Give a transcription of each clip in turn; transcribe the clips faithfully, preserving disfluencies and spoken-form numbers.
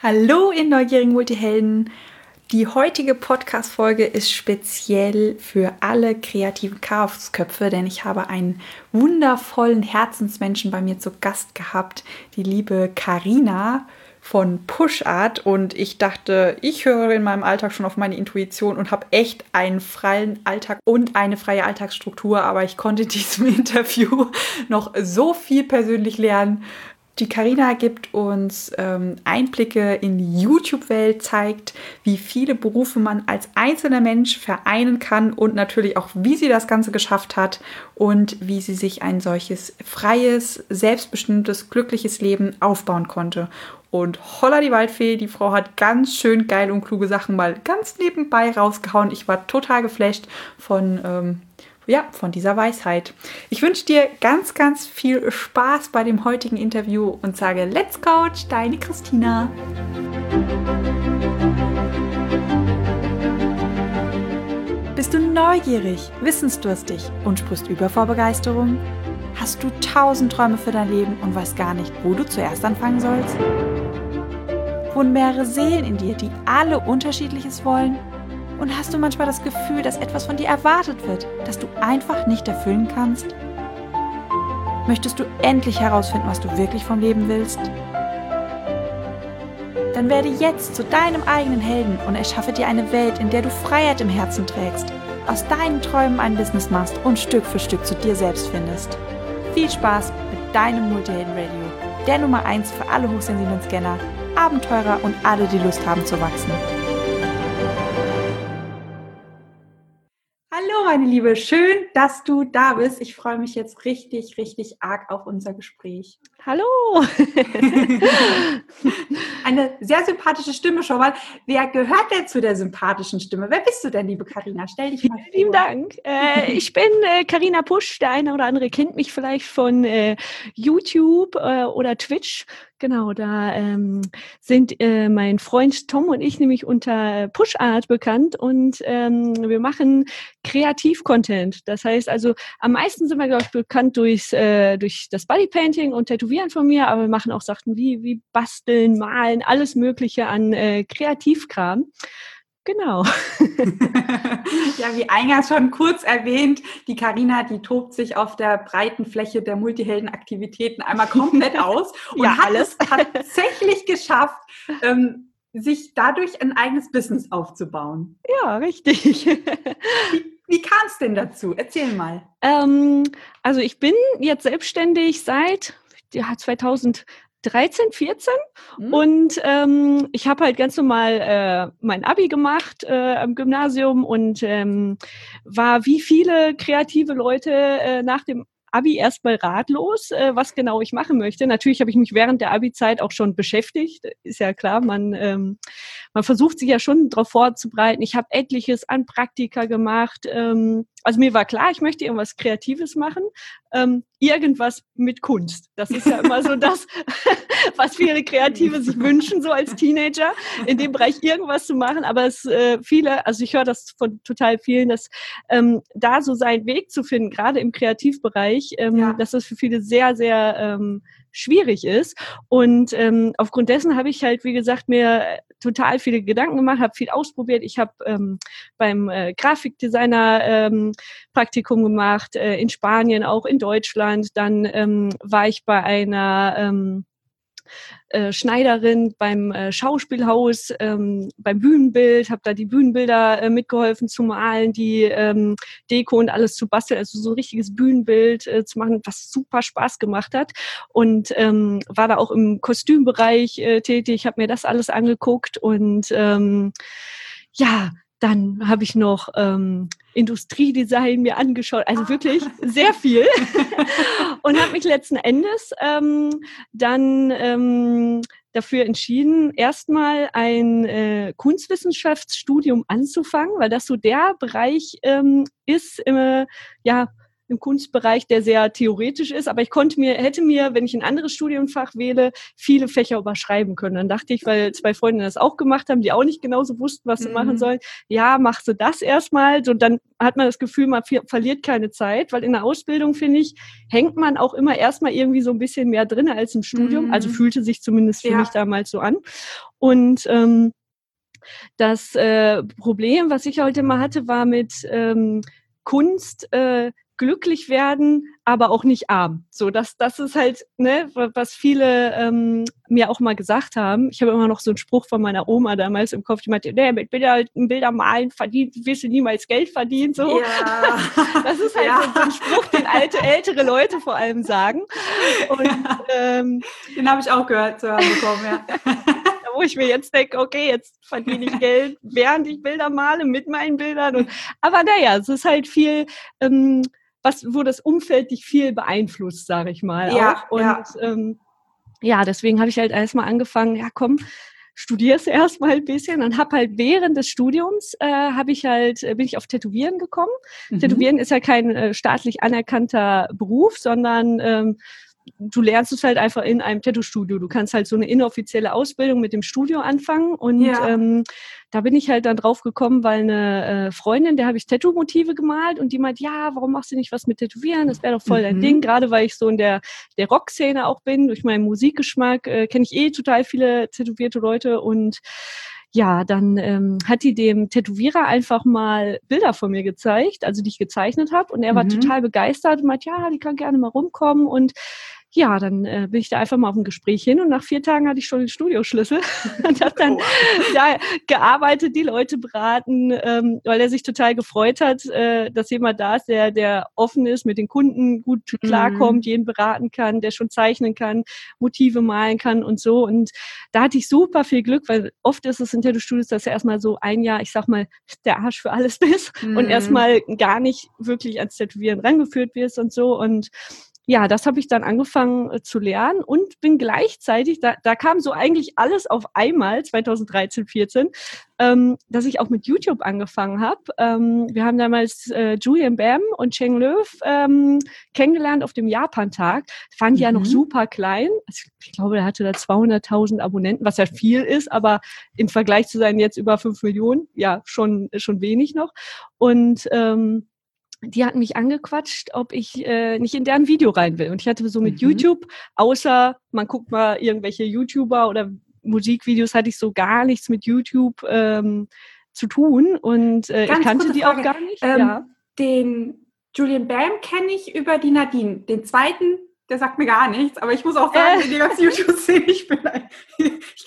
Hallo ihr neugierigen Multihelden! Die heutige Podcast-Folge ist speziell für alle kreativen Chaosköpfe, denn ich habe einen wundervollen Herzensmenschen bei mir zu Gast gehabt, die liebe Carina von Push-Art. Und ich dachte, ich höre in meinem Alltag schon auf meine Intuition und habe echt einen freien Alltag und eine freie Alltagsstruktur, aber ich konnte in diesem Interview noch so viel persönlich lernen. Die Carina gibt uns ähm, Einblicke in die YouTube-Welt, zeigt, wie viele Berufe man als einzelner Mensch vereinen kann und natürlich auch, wie sie das Ganze geschafft hat und wie sie sich ein solches freies, selbstbestimmtes, glückliches Leben aufbauen konnte. Und holla die Waldfee, die Frau hat ganz schön geil und kluge Sachen mal ganz nebenbei rausgehauen. Ich war total geflasht von... Ähm, Ja, von dieser Weisheit. Ich wünsche dir ganz, ganz viel Spaß bei dem heutigen Interview und sage Let's Coach, deine Christina. Bist du neugierig, wissensdurstig und sprichst über vor Begeisterung? Hast du tausend Träume für dein Leben und weißt gar nicht, wo du zuerst anfangen sollst? Wohnen mehrere Seelen in dir, die alle Unterschiedliches wollen? Und hast du manchmal das Gefühl, dass etwas von dir erwartet wird, das du einfach nicht erfüllen kannst? Möchtest du endlich herausfinden, was du wirklich vom Leben willst? Dann werde jetzt zu deinem eigenen Helden und erschaffe dir eine Welt, in der du Freiheit im Herzen trägst, aus deinen Träumen ein Business machst und Stück für Stück zu dir selbst findest. Viel Spaß mit deinem Multihelden-Radio, der Nummer eins für alle hochsensiblen Scanner, Abenteurer und alle, die Lust haben zu wachsen. Hallo meine Liebe, schön, dass du da bist. Ich freue mich jetzt richtig, richtig arg auf unser Gespräch. Hallo! Eine sehr sympathische Stimme schon mal. Wer gehört denn zu der sympathischen Stimme? Wer bist du denn, liebe Carina? Stell dich mal vor. Vielen Dank. Äh, ich bin äh, Carina Pusch. Der eine oder andere kennt mich vielleicht von äh, YouTube äh, oder Twitch. Genau, da ähm, sind äh, mein Freund Tom und ich nämlich unter Push-Art bekannt und ähm, wir machen Kreativ-Content. Das heißt also, am meisten sind wir, glaube ich, bekannt durchs, äh, durch das Bodypainting und Tätowieren von mir, aber wir machen auch Sachen wie, wie Basteln, Malen, alles Mögliche an äh, Kreativkram. Genau. Ja, wie eingangs schon kurz erwähnt, die Carina, die tobt sich auf der breiten Fläche der Multiheldenaktivitäten einmal komplett aus und ja, hat alles. es tatsächlich geschafft, ähm, sich dadurch ein eigenes Business aufzubauen. Ja, richtig. Wie, wie kam es denn dazu? Erzähl mal. Ähm, also ich bin jetzt selbstständig seit ja, zweitausenddreizehn, vierzehn hm. und ähm, ich habe halt ganz normal äh, mein Abi gemacht äh, am Gymnasium und ähm, war wie viele kreative Leute äh, nach dem Abi erstmal ratlos, äh, was genau ich machen möchte. Natürlich habe ich mich während der Abi-Zeit auch schon beschäftigt. Ist ja klar, man, ähm, man versucht sich ja schon darauf vorzubereiten. Ich habe etliches an Praktika gemacht. Ähm, also mir war klar, ich möchte irgendwas Kreatives machen. Ähm, irgendwas mit Kunst. Das ist ja immer so das, was viele Kreative sich wünschen, so als Teenager, in dem Bereich irgendwas zu machen. Aber es äh, viele, also ich höre das von total vielen, dass ähm, da so seinen Weg zu finden, gerade im Kreativbereich, ähm, ja. dass das für viele sehr, sehr ähm, schwierig ist. Und ähm, aufgrund dessen habe ich halt, wie gesagt, mir total viele Gedanken gemacht, habe viel ausprobiert. Ich habe ähm, beim äh, Grafikdesigner ähm, Praktikum gemacht, äh, in Spanien, auch in Deutschland. Dann ähm, war ich bei einer ähm, äh, Schneiderin beim äh, Schauspielhaus, ähm, beim Bühnenbild, habe da die Bühnenbilder äh, mitgeholfen zu malen, die ähm, Deko und alles zu basteln, also so ein richtiges Bühnenbild äh, zu machen, was super Spaß gemacht hat. Und ähm, war da auch im Kostümbereich äh, tätig, habe mir das alles angeguckt und ähm, ja, dann habe ich noch ähm, Industriedesign mir angeschaut, also wirklich sehr viel und habe mich letzten Endes ähm, dann ähm, dafür entschieden, erstmal ein äh, Kunstwissenschaftsstudium anzufangen, weil das so der Bereich ähm, ist, äh, ja, im Kunstbereich, der sehr theoretisch ist, aber ich konnte mir, hätte mir, wenn ich ein anderes Studienfach wähle, viele Fächer überschreiben können. Dann dachte ich, weil zwei Freundinnen das auch gemacht haben, die auch nicht genauso wussten, was sie mhm. machen sollen, ja, machst du das erstmal. Und dann hat man das Gefühl, man ver- verliert keine Zeit, weil in der Ausbildung, finde ich, hängt man auch immer erstmal irgendwie so ein bisschen mehr drin als im Studium. Mhm. Also fühlte sich zumindest für ja. mich damals so an. Und ähm, das äh, Problem, was ich heute mal hatte, war mit ähm, Kunst äh, glücklich werden, aber auch nicht arm. So, das, das ist halt, ne, was viele ähm, mir auch mal gesagt haben. Ich habe immer noch so einen Spruch von meiner Oma damals im Kopf, die meinte, nee, mit Bilder, Bilder malen verdient, wirst du niemals Geld verdienen. So. Ja. Das ist halt ja. so, so ein Spruch, den alte, ältere Leute vor allem sagen. Und, ja. ähm, den habe ich auch gehört zu hören bekommen, ja. Wo ich mir jetzt denke, okay, jetzt verdiene ich Geld, während ich Bilder male, mit meinen Bildern. Und, aber naja, es ist halt viel, ähm, was, wo das Umfeld dich viel beeinflusst, sage ich mal. Ja, auch. Und ja, ähm, ja deswegen habe ich halt erstmal angefangen, ja komm, studierst erstmal ein bisschen und habe halt während des Studiums äh, habe ich halt bin ich auf Tätowieren gekommen. Mhm. Tätowieren ist ja kein äh, staatlich anerkannter Beruf, sondern ähm, du lernst es halt einfach in einem Tattoo-Studio. Du kannst halt so eine inoffizielle Ausbildung mit dem Studio anfangen. Und ja. ähm, da bin ich halt dann drauf gekommen, weil eine äh, Freundin, der habe ich Tattoo-Motive gemalt und die meint, ja, warum machst du nicht was mit Tätowieren? Das wäre doch voll mhm. dein Ding. Gerade weil ich so in der, der Rock-Szene auch bin. Durch meinen Musikgeschmack äh, kenne ich eh total viele tätowierte Leute. Und ja, dann ähm, hat die dem Tätowierer einfach mal Bilder von mir gezeigt, also die ich gezeichnet habe. Und er war mhm. total begeistert und meint, ja, die kann gerne mal rumkommen. Und ja, dann äh, bin ich da einfach mal auf ein Gespräch hin und nach vier Tagen hatte ich schon den Studioschlüssel und habe dann oh. ja, gearbeitet, die Leute beraten, ähm, weil er sich total gefreut hat, äh, dass jemand da ist, der, der offen ist, mit den Kunden gut klarkommt, mm. jeden beraten kann, der schon zeichnen kann, Motive malen kann und so. Und da hatte ich super viel Glück, weil oft ist es in Tattoo-Studios, dass du erstmal so ein Jahr, ich sag mal, der Arsch für alles bist mm. und erstmal gar nicht wirklich ans Tätowieren rangeführt wirst und so. Und ja, das habe ich dann angefangen äh, zu lernen und bin gleichzeitig, da, da kam so eigentlich alles auf einmal, zwanzig dreizehn, vierzehn, ähm, dass ich auch mit YouTube angefangen habe. Ähm, wir haben damals äh, Julian Bam und Cheng Löw ähm, kennengelernt auf dem Japan-Tag. Das waren die mhm. ja noch super klein. Also ich glaube, er hatte da zweihunderttausend Abonnenten, was ja viel ist, aber im Vergleich zu seinen jetzt über fünf Millionen, ja, schon, schon wenig noch. Und ähm, die hatten mich angequatscht, ob ich äh, nicht in deren Video rein will. Und ich hatte so mit mhm. YouTube, außer man guckt mal irgendwelche YouTuber oder Musikvideos, hatte ich so gar nichts mit YouTube ähm, zu tun. Und äh, ich kannte die Frage. auch gar nicht. Ähm, ja. Den Julian Bam kenne ich über die Nadine. Den zweiten, der sagt mir gar nichts. Aber ich muss auch sagen, äh. in die ganzen YouTube-Szene, ich bin ein, ich,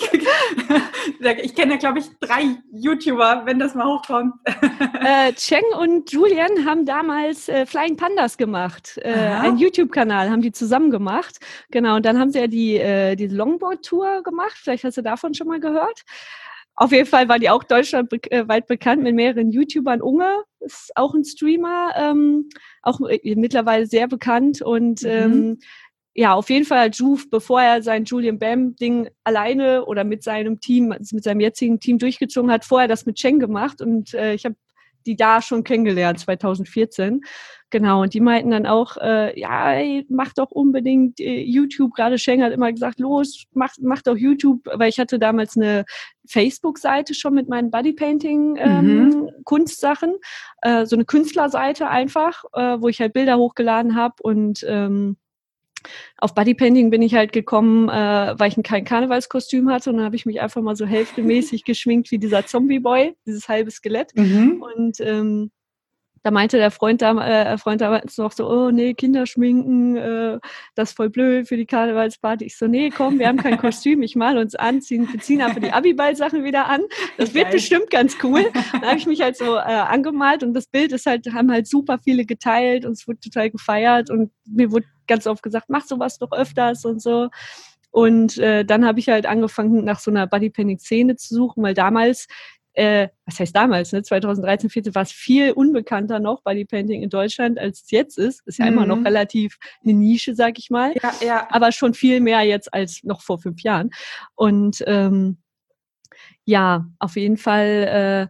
ich kenne ja, glaube ich, drei YouTuber, wenn das mal hochkommt. Äh, Cheng und Julian haben damals äh, Flying Pandas gemacht. Äh, einen YouTube-Kanal haben die zusammen gemacht. Genau, und dann haben sie ja die, äh, die Longboard-Tour gemacht. Vielleicht hast du davon schon mal gehört. Auf jeden Fall war die auch deutschlandweit be- bekannt mit mehreren YouTubern. Unge ist auch ein Streamer, ähm, auch äh, mittlerweile sehr bekannt. Und mhm. ähm, ja, auf jeden Fall hat Juve, bevor er sein Julian Bam-Ding alleine oder mit seinem Team, also mit seinem jetzigen Team durchgezogen hat, vorher das mit Cheng gemacht. Und äh, ich habe die da schon kennengelernt, zwanzig vierzehn. Genau, und die meinten dann auch, äh, ja, ey, mach doch unbedingt äh, YouTube. Gerade Cheng hat immer gesagt, los, mach, mach doch YouTube, weil ich hatte damals eine Facebook-Seite schon mit meinen Bodypainting-Kunstsachen, ähm, mhm. äh, so eine Künstlerseite einfach, äh, wo ich halt Bilder hochgeladen habe und ähm, auf Bodypainting bin ich halt gekommen, äh, weil ich kein Karnevalskostüm hatte und dann habe ich mich einfach mal so hälftemäßig geschminkt wie dieser Zombie-Boy, dieses halbe Skelett. Mhm. Und ähm, da meinte der Freund, da, äh, Freund damals noch so, oh nee, Kinder schminken, äh, das ist voll blöd für die Karnevalsparty. Ich so, nee, komm, wir haben kein Kostüm, ich male uns an, ziehen, wir ziehen einfach die Abiball-Sachen wieder an. Das wird Geil. bestimmt ganz cool. Dann habe ich mich halt so äh, angemalt und das Bild ist halt, haben halt super viele geteilt und es wurde total gefeiert und mir wurde ganz oft gesagt, mach sowas doch öfters und so. Und äh, dann habe ich halt angefangen, nach so einer Bodypainting-Szene zu suchen, weil damals Äh, was heißt damals, ne? zwanzig dreizehn, vierzehn war es viel unbekannter noch Bodypainting in Deutschland, als es jetzt ist. Ist ja mhm. immer noch relativ eine Nische, sag ich mal. Ja, ja. Aber schon viel mehr jetzt als noch vor fünf Jahren. Und ähm, ja, auf jeden Fall äh,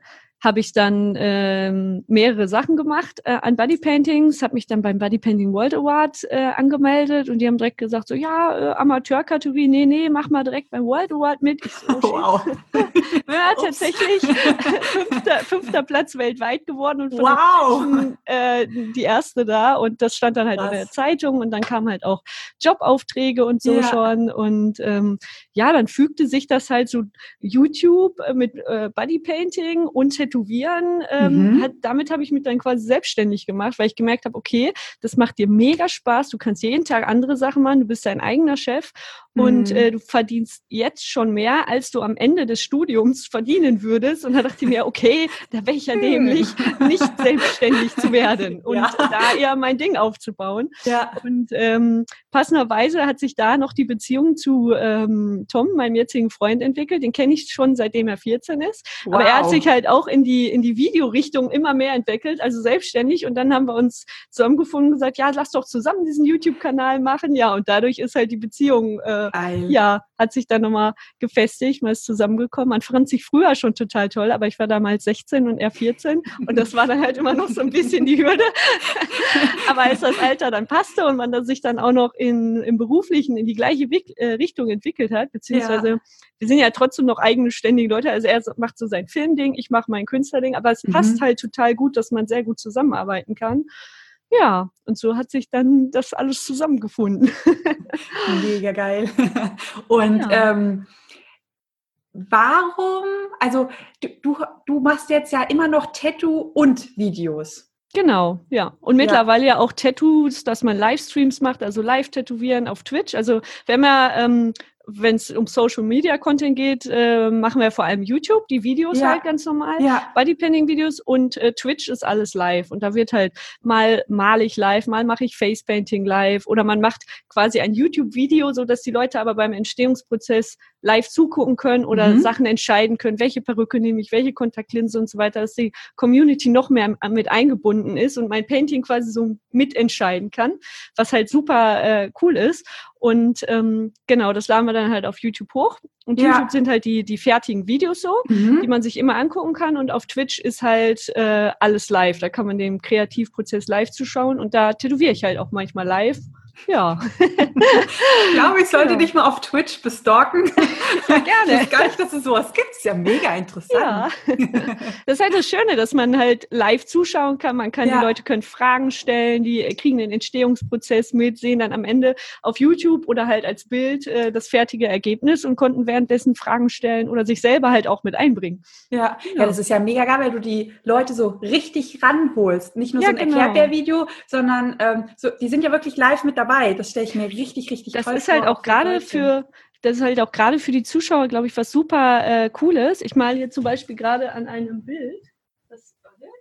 habe ich dann ähm, mehrere Sachen gemacht äh, an Bodypaintings, habe mich dann beim Bodypainting World Award äh, angemeldet und die haben direkt gesagt, so ja, äh, Amateurkategorie, nee, nee, mach mal direkt beim World Award mit. Ich so, oh, wow. ja, tatsächlich fünfter, fünfter Platz weltweit geworden und von wow. den Menschen, äh, die erste da und das stand dann halt Was? in der Zeitung und dann kamen halt auch Jobaufträge und so ja. schon und ähm, ja, dann fügte sich das halt so YouTube äh, mit äh, Bodypainting und Tätowieren, ähm, mhm. hat, damit habe ich mich dann quasi selbstständig gemacht, weil ich gemerkt habe, okay, das macht dir mega Spaß, du kannst jeden Tag andere Sachen machen, du bist dein eigener Chef und mhm. äh, du verdienst jetzt schon mehr, als du am Ende des Studiums verdienen würdest und da dachte ich mir, okay, da wäre ich ja dämlich, nicht selbstständig zu werden und ja. da eher mein Ding aufzubauen. Ja. Und ähm, passenderweise hat sich da noch die Beziehung zu ähm, Tom, meinem jetzigen Freund, entwickelt. Den kenne ich schon, seitdem er vierzehn ist. Wow. Aber er hat sich halt auch in die in die Videorichtung immer mehr entwickelt, also selbstständig. Und dann haben wir uns zusammengefunden und gesagt, ja, lass doch zusammen diesen YouTube-Kanal machen. Ja, und dadurch ist halt die Beziehung, äh, ja, hat sich dann nochmal gefestigt. Man ist zusammengekommen. Man fand sich früher schon total toll, aber ich war damals sechzehn und er vierzehn. Und das war dann halt immer noch so ein bisschen die Hürde. Aber als das Alter dann passte und man dann sich dann auch noch in, im Beruflichen in die gleiche Wick- äh, Richtung entwickelt hat, beziehungsweise ja. wir sind ja trotzdem noch eigene ständige Leute, also er macht so sein Filmding, ich mache mein Künstlerding, aber es mhm. passt halt total gut, dass man sehr gut zusammenarbeiten kann. Ja, und so hat sich dann das alles zusammengefunden. Mega geil. Und ja. ähm, warum, also du, du, du machst jetzt ja immer noch Tattoo und Videos. Genau, ja. Und mittlerweile ja. ja auch Tattoos, dass man Livestreams macht, also Live-Tätowieren auf Twitch. Also wenn man, ähm, wenn es um Social-Media-Content geht, äh, machen wir vor allem YouTube, die Videos ja. halt ganz normal, ja. Bodypainting-Videos und äh, Twitch ist alles live. Und da wird halt mal male ich live, mal mache ich Facepainting live oder man macht quasi ein YouTube-Video, so dass die Leute aber beim Entstehungsprozess live zugucken können oder mhm. Sachen entscheiden können, welche Perücke nehme ich, welche Kontaktlinse und so weiter, dass die Community noch mehr mit eingebunden ist und mein Painting quasi so mitentscheiden kann, was halt super äh, cool ist. Und ähm, genau, das laden wir dann halt auf YouTube hoch. Und ja. YouTube sind halt die die fertigen Videos so, mhm. die man sich immer angucken kann. Und auf Twitch ist halt äh, alles live. Da kann man den Kreativprozess live zuschauen. Und da tätowiere ich halt auch manchmal live. Ja. Ich glaube, ich sollte ja. dich mal auf Twitch bestalken. Ja, gerne. Ich weiß gar nicht, dass es sowas gibt. Das ist ja mega interessant. Ja. Das ist halt das Schöne, dass man halt live zuschauen kann. Man kann, ja. die Leute können Fragen stellen, die kriegen den Entstehungsprozess mit, sehen dann am Ende auf YouTube oder halt als Bild äh, das fertige Ergebnis und konnten währenddessen Fragen stellen oder sich selber halt auch mit einbringen. Ja, ja. ja das ist ja mega geil, weil du die Leute so richtig ranholst. Nicht nur ja, so ein genau. Erklärbär-Video, sondern ähm, so, die sind ja wirklich live mit dabei. Das stelle ich mir richtig, richtig das toll vor. Das ist halt auch gerade für, das ist halt auch gerade für die Zuschauer, glaube ich, was super äh, Cooles. Ich male hier zum Beispiel gerade an einem Bild. Das,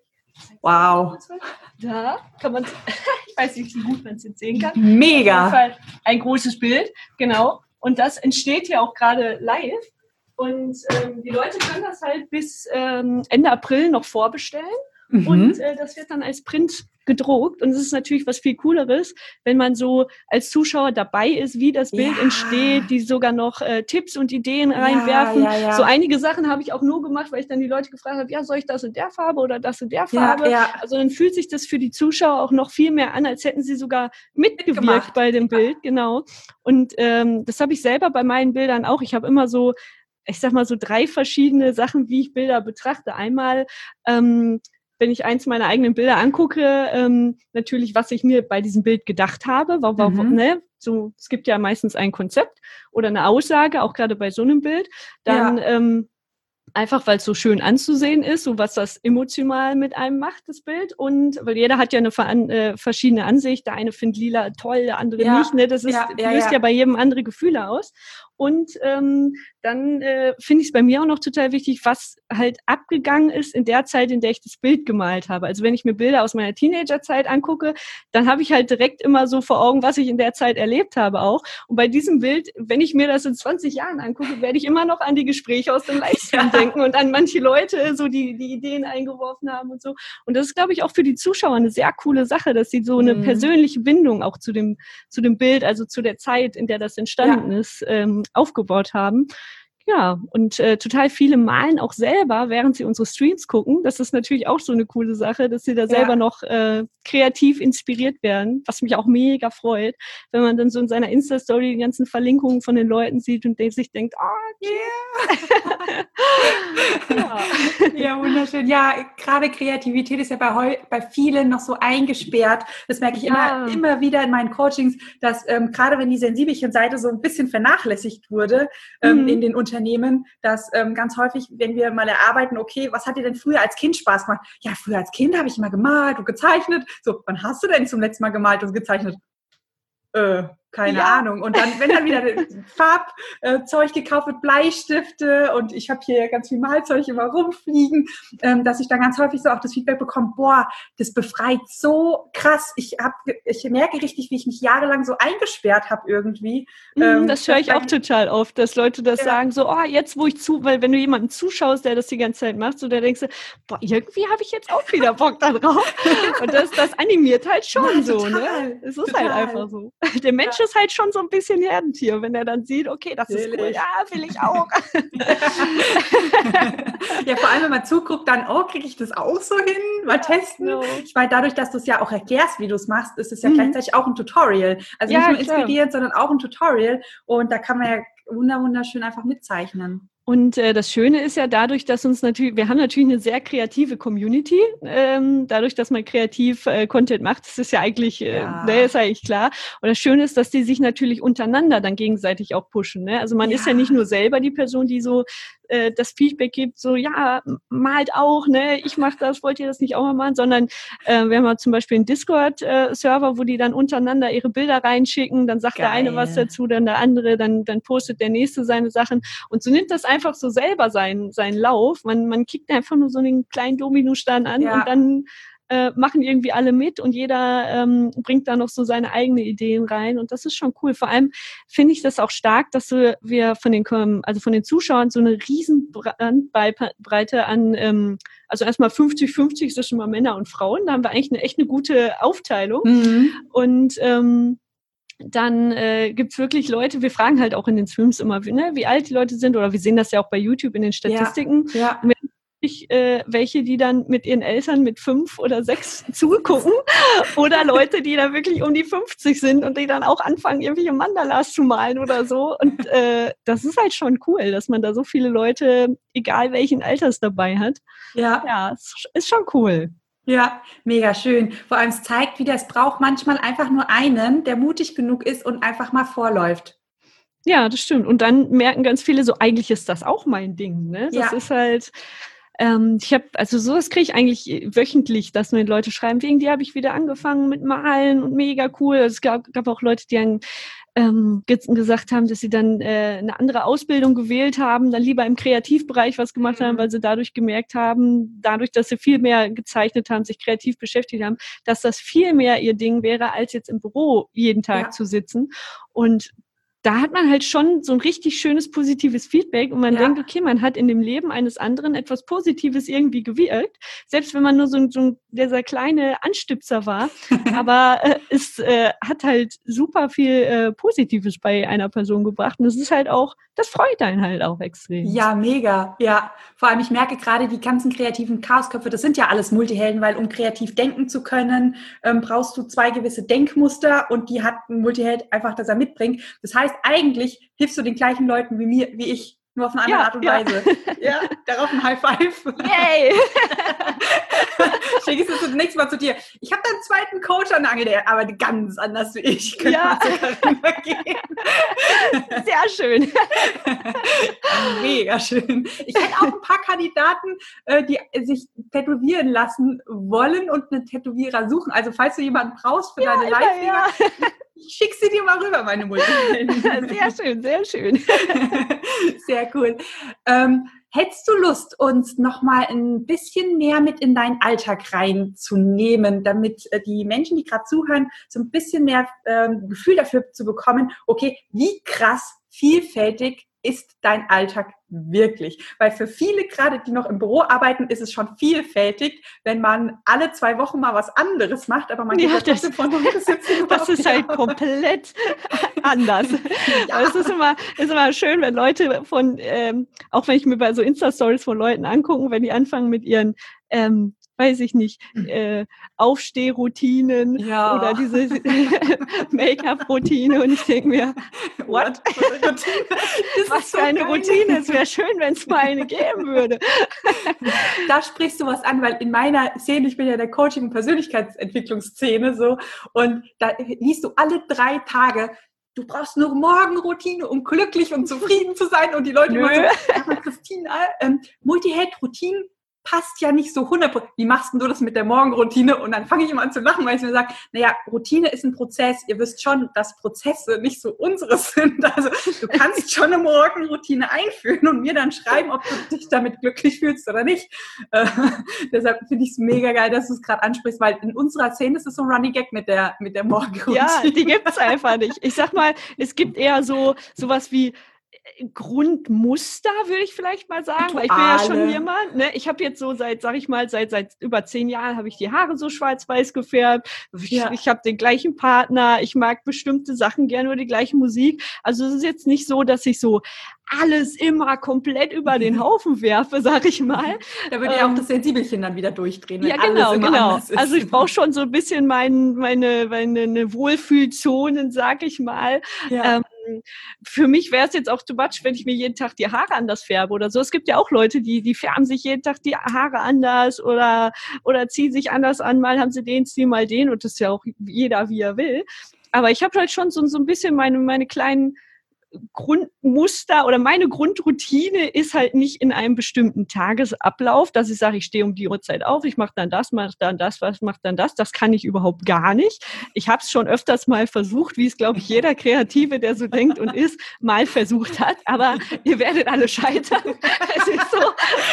wow. Da kann man, ich weiß nicht, wie gut man es jetzt sehen kann. Mega. Auf jeden Fall ein großes Bild, genau. Und das entsteht ja auch gerade live. Und ähm, die Leute können das halt bis ähm, Ende April noch vorbestellen. Mhm. Und äh, das wird dann als Print gedruckt. Und es ist natürlich was viel Cooleres, wenn man so als Zuschauer dabei ist, wie das Bild ja. entsteht, die sogar noch äh, Tipps und Ideen reinwerfen. Ja, ja, ja. So einige Sachen habe ich auch nur gemacht, weil ich dann die Leute gefragt habe, ja, soll ich das in der Farbe oder das in der Farbe? Ja, ja. Also dann fühlt sich das für die Zuschauer auch noch viel mehr an, als hätten sie sogar mitgewirkt Mitgemacht. bei dem Bild. Genau. Und ähm, das habe ich selber bei meinen Bildern auch. Ich habe immer so, ich sag mal so drei verschiedene Sachen, wie ich Bilder betrachte. Einmal ähm, wenn ich eins meiner eigenen Bilder angucke, ähm, natürlich, was ich mir bei diesem Bild gedacht habe, warum, mhm. ne? So, es gibt ja meistens ein Konzept oder eine Aussage, auch gerade bei so einem Bild. Dann ja. ähm, einfach, weil es so schön anzusehen ist, so was das emotional mit einem macht, das Bild. Und weil jeder hat ja eine ver- äh, verschiedene Ansicht. Der eine findet lila toll, der andere ja. nicht. Ne? Das ist, ja, ja, löst ja. ja bei jedem andere Gefühle aus. Und ähm, dann äh, finde ich es bei mir auch noch total wichtig, was halt abgegangen ist in der Zeit, in der ich das Bild gemalt habe. Also wenn ich mir Bilder aus meiner Teenagerzeit angucke, dann habe ich halt direkt immer so vor Augen, was ich in der Zeit erlebt habe auch. Und bei diesem Bild, wenn ich mir das in zwanzig Jahren angucke, werde ich immer noch an die Gespräche aus dem Livestream ja. denken und an manche Leute, so die die Ideen eingeworfen haben und so. Und das ist, glaube ich, auch für die Zuschauer eine sehr coole Sache, dass sie so eine mhm. persönliche Bindung auch zu dem zu dem Bild, also zu der Zeit, in der das entstanden ja. ist, ähm, aufgebaut haben. Ja, und äh, total viele malen auch selber, während sie unsere Streams gucken. Das ist natürlich auch so eine coole Sache, dass sie da selber Ja. noch äh, kreativ inspiriert werden, was mich auch mega freut, wenn man dann so in seiner Insta-Story die ganzen Verlinkungen von den Leuten sieht und sich denkt, ah, oh, yeah. ja. ja, wunderschön. Ja, gerade Kreativität ist ja bei, heu, bei vielen noch so eingesperrt. Das merke ich Ja. immer, immer wieder in meinen Coachings, dass ähm, gerade wenn die Sensibelchen-Seite so ein bisschen vernachlässigt wurde ähm, mhm. in den Unternehmen, dass ähm, ganz häufig, wenn wir mal erarbeiten, okay, was hat dir denn früher als Kind Spaß gemacht? Ja, früher als Kind habe ich immer gemalt und gezeichnet. So, wann hast du denn zum letzten Mal gemalt und gezeichnet? Äh, keine ja. Ahnung. Und dann, wenn dann wieder Farbzeug äh, gekauft wird, Bleistifte und ich habe hier ganz viel Malzeug immer rumfliegen, ähm, dass ich dann ganz häufig so auch das Feedback bekomme, boah, das befreit so krass. Ich hab, ich merke richtig, wie ich mich jahrelang so eingesperrt habe irgendwie. Mhm, ähm, das höre ich auch total oft, dass Leute das ja. sagen, so, oh, jetzt wo ich zu, weil wenn du jemanden zuschaust, der das die ganze Zeit macht, so, da denkst du, boah, irgendwie habe ich jetzt auch wieder Bock da drauf. Und das, das animiert halt schon ja, so, total, ne? Es ist total. halt einfach so. Der Mensch ja. ist halt schon so ein bisschen Herdentier, wenn er dann sieht, okay, das will ist cool, ich. ja, will ich auch. ja, vor allem, wenn man zuguckt, dann, oh, kriege ich das auch so hin? Mal testen. Ja, genau. Ich meine, dadurch, dass du es ja auch erklärst, wie du es machst, ist es ja mhm. gleichzeitig auch ein Tutorial. Also ja, nicht nur inspirierend, klar. sondern auch ein Tutorial. Und da kann man ja wunderschön einfach mitzeichnen. Und äh, das Schöne ist ja dadurch, dass uns natürlich, wir haben natürlich eine sehr kreative Community, ähm, dadurch, dass man kreativ äh, Content macht, das ist ja eigentlich, äh, ja. ne, ist eigentlich klar. Und das Schöne ist, dass die sich natürlich untereinander dann gegenseitig auch pushen. Ne? Also man ja. ist ja nicht nur selber die Person, die so äh, das Feedback gibt, so ja, malt auch, ne, ich mache das, wollt ihr das nicht auch mal machen, sondern äh, wir haben ja zum Beispiel einen Discord-Server, äh, wo die dann untereinander ihre Bilder reinschicken, dann sagt Geil. der eine was dazu, dann der andere, dann, dann postet der nächste seine Sachen und so nimmt das einfach so selber seinen, seinen Lauf. Man, man kickt einfach nur so einen kleinen Dominostein an ja. und dann äh, machen irgendwie alle mit und jeder ähm, bringt da noch so seine eigenen Ideen rein und das ist schon cool. Vor allem finde ich das auch stark, dass wir von den, also von den Zuschauern so eine riesen Bandbreite an, ähm, also erstmal fünfzig fünfzig zwischen mal Männer und Frauen, da haben wir eigentlich eine echt eine gute Aufteilung mhm. und ähm, dann äh, gibt's wirklich Leute, wir fragen halt auch in den Streams immer, ne, wie alt die Leute sind oder wir sehen das ja auch bei YouTube in den Statistiken. Ja, ja. Und wir haben wirklich, äh, welche, die dann mit ihren Eltern mit fünf oder sechs zugucken oder Leute, die da wirklich um die fünfzig sind und die dann auch anfangen, irgendwelche Mandalas zu malen oder so. Und äh, das ist halt schon cool, dass man da so viele Leute, egal welchen Alters, dabei hat. Ja, ja, ist, ist schon cool. Ja, mega schön. Vor allem es zeigt wieder, es braucht manchmal einfach nur einen, der mutig genug ist und einfach mal vorläuft. Ja, das stimmt. Und dann merken ganz viele so, eigentlich ist das auch mein Ding. Ne? Das ja. ist halt, ähm, ich habe, also sowas kriege ich eigentlich wöchentlich, dass mir Leute schreiben, wegen dir habe ich wieder angefangen mit Malen und mega cool. Also es gab, gab auch Leute, die dann ähm, gesagt haben, dass sie dann äh, eine andere Ausbildung gewählt haben, dann lieber im Kreativbereich was gemacht mhm. haben, weil sie dadurch gemerkt haben, dadurch, dass sie viel mehr gezeichnet haben, sich kreativ beschäftigt haben, dass das viel mehr ihr Ding wäre, als jetzt im Büro jeden Tag ja. zu sitzen. Und da hat man halt schon so ein richtig schönes, positives Feedback und man ja. denkt, okay, man hat in dem Leben eines anderen etwas Positives irgendwie gewirkt, selbst wenn man nur so ein, so ein dieser kleine Anstüpser war, aber äh, es äh, hat halt super viel äh, Positives bei einer Person gebracht und das ist halt auch, das freut einen halt auch extrem. Ja, mega, ja. Vor allem, ich merke gerade, die ganzen kreativen Chaosköpfe, das sind ja alles Multihelden, weil um kreativ denken zu können, ähm, brauchst du zwei gewisse Denkmuster und die hat ein Multiheld einfach, dass er mitbringt. Das heißt, eigentlich hilfst du den gleichen Leuten wie mir, wie ich, nur auf eine andere ja, Art und ja. Weise. Ja, darauf ein High Five. Yay! Schicke ich es das nächste Mal zu dir. Ich habe da einen zweiten Coach an der Angel, der arbeitet ganz anders wie ich. Könnte ja. mal gehen. Sehr schön. Mega schön. Ich hätte auch ein paar Kandidaten, die sich tätowieren lassen wollen und einen Tätowierer suchen. Also falls du jemanden brauchst für ja, deine Live-Dinger, ja. ich schicke sie dir mal rüber, meine Mutter. Sehr schön, sehr schön. Sehr cool. Ähm, hättest du Lust, uns nochmal ein bisschen mehr mit in deinen Alltag reinzunehmen, damit äh, die Menschen, die gerade zuhören, so ein bisschen mehr ähm, Gefühl dafür zu bekommen, okay, wie krass vielfältig ist dein Alltag wirklich? Weil für viele, gerade die noch im Büro arbeiten, ist es schon vielfältig, wenn man alle zwei Wochen mal was anderes macht, aber man geht ja, das, von siebzehn Uhr. Das ist halt komplett anders. Ja. Es ist immer, ist immer schön, wenn Leute von, ähm, auch wenn ich mir bei so Insta-Stories von Leuten angucken, wenn die anfangen mit ihren, ähm, weiß ich nicht, äh, Aufstehroutinen ja. oder diese Make-up-Routine und ich denke mir, what? Was für eine Routine? Es wäre schön, wenn es mal eine geben würde. Da sprichst du was an, weil in meiner Szene, ich bin ja in der Coaching- und Persönlichkeitsentwicklungsszene so, und da liest du alle drei Tage, du brauchst nur Morgenroutine, um glücklich und zufrieden zu sein, und die Leute immer so, aber Christine, ähm, Multiheld-Routinen passt ja nicht so hundert Prozent. Wie machst denn du das mit der Morgenroutine? Und dann fange ich immer an zu lachen, weil ich mir sage, naja, Routine ist ein Prozess. Ihr wisst schon, dass Prozesse nicht so unseres sind. Also du kannst schon eine Morgenroutine einführen und mir dann schreiben, ob du dich damit glücklich fühlst oder nicht. Äh, deshalb finde ich es mega geil, dass du es gerade ansprichst, weil in unserer Szene ist es so ein Running Gag mit der, mit der Morgenroutine. Ja, die gibt es einfach nicht. Ich sag mal, es gibt eher so sowas wie Grundmuster, würde ich vielleicht mal sagen, weil ich bin ja schon jemand, ne? Ich habe jetzt so seit, sag ich mal, seit seit über zehn Jahren habe ich die Haare so schwarz-weiß gefärbt. Ich, ja. ich habe den gleichen Partner, ich mag bestimmte Sachen gerne oder die gleiche Musik. Also es ist jetzt nicht so, dass ich so alles immer komplett über den Haufen werfe, sag ich mal. Da würde ähm, ja auch das Sensibelchen dann wieder durchdrehen, wenn ja, genau, alles immer genau. anders ist. Also ich brauche schon so ein bisschen mein, meine, meine Wohlfühlzonen, sag ich mal. Ja. Ähm, Für mich wäre es jetzt auch too much, wenn ich mir jeden Tag die Haare anders färbe oder so. Es gibt ja auch Leute, die, die färben sich jeden Tag die Haare anders oder, oder ziehen sich anders an. Mal haben sie den Stil, mal den, und das ist ja auch jeder, wie er will. Aber ich habe halt schon so, so ein bisschen meine, meine kleinen Grundmuster oder meine Grundroutine ist halt nicht in einem bestimmten Tagesablauf, dass ich sage, ich stehe um die Uhrzeit auf, ich mache dann das, mache dann das, was mache dann das. Das kann ich überhaupt gar nicht. Ich habe es schon öfters mal versucht, wie es, glaube ich, jeder Kreative, der so denkt und ist, mal versucht hat. Aber ihr werdet alle scheitern. Es ist so.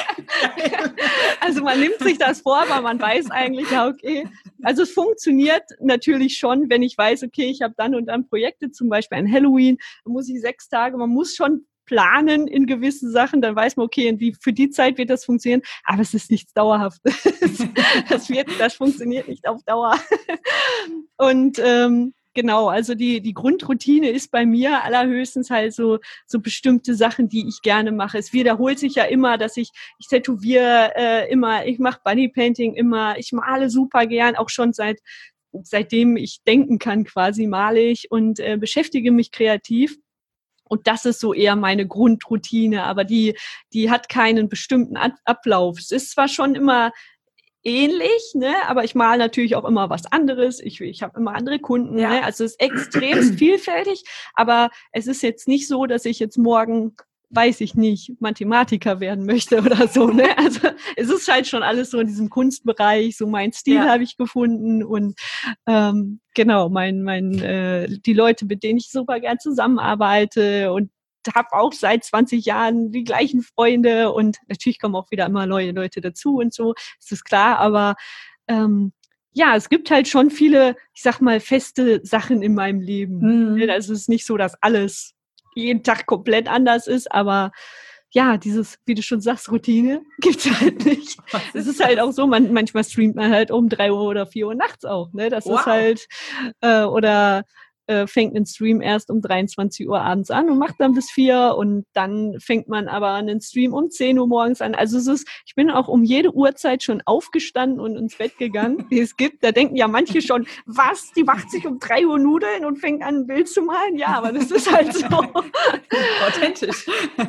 Also man nimmt sich das vor, aber man weiß eigentlich, ja, okay. Also es funktioniert natürlich schon, wenn ich weiß, okay, ich habe dann und dann Projekte, zum Beispiel an Halloween, da muss ich sechs Tage, man muss schon planen in gewissen Sachen, dann weiß man, okay, in die, für die Zeit wird das funktionieren, aber es ist nichts Dauerhaftes. Das, wird, das funktioniert nicht auf Dauer. Und ähm, genau, also die, die Grundroutine ist bei mir allerhöchstens halt so, so bestimmte Sachen, die ich gerne mache. Es wiederholt sich ja immer, dass ich, ich tätowiere äh, immer, ich mache Bodypainting immer, ich male super gern, auch schon seit seitdem ich denken kann quasi, male ich und äh, beschäftige mich kreativ. Und das ist so eher meine Grundroutine, aber die, die hat keinen bestimmten Ablauf. Es ist zwar schon immer ähnlich, ne, aber ich male natürlich auch immer was anderes. Ich, ich habe immer andere Kunden, ja. ne? Also es ist extrem vielfältig, aber es ist jetzt nicht so, dass ich jetzt morgen, weiß ich nicht, Mathematiker werden möchte oder so, ne? Also es ist halt schon alles so in diesem Kunstbereich, so mein Stil ja. habe ich gefunden und ähm, genau, mein, mein, äh, die Leute, mit denen ich super gern zusammenarbeite und habe auch seit zwanzig Jahren die gleichen Freunde und natürlich kommen auch wieder immer neue Leute dazu und so, das ist klar, aber ähm, ja, es gibt halt schon viele, ich sag mal, feste Sachen in meinem Leben. Mhm. Also es ist nicht so, dass alles jeden Tag komplett anders ist, aber ja, dieses, wie du schon sagst, Routine gibt's halt nicht. Es ist halt auch so, man, manchmal streamt man halt um drei Uhr oder vier Uhr nachts auch, ne? Das wow. ist halt, äh, oder äh, fängt einen Stream erst um dreiundzwanzig Uhr abends an und macht dann bis vier und dann fängt man aber einen Stream um zehn Uhr morgens an. Also es ist, ich bin auch um jede Uhrzeit schon aufgestanden und ins Bett gegangen, die es gibt. Da denken ja manche schon, was, die macht sich um drei Uhr Nudeln und fängt an, ein Bild zu malen? Ja, aber das ist halt so. Authentisch.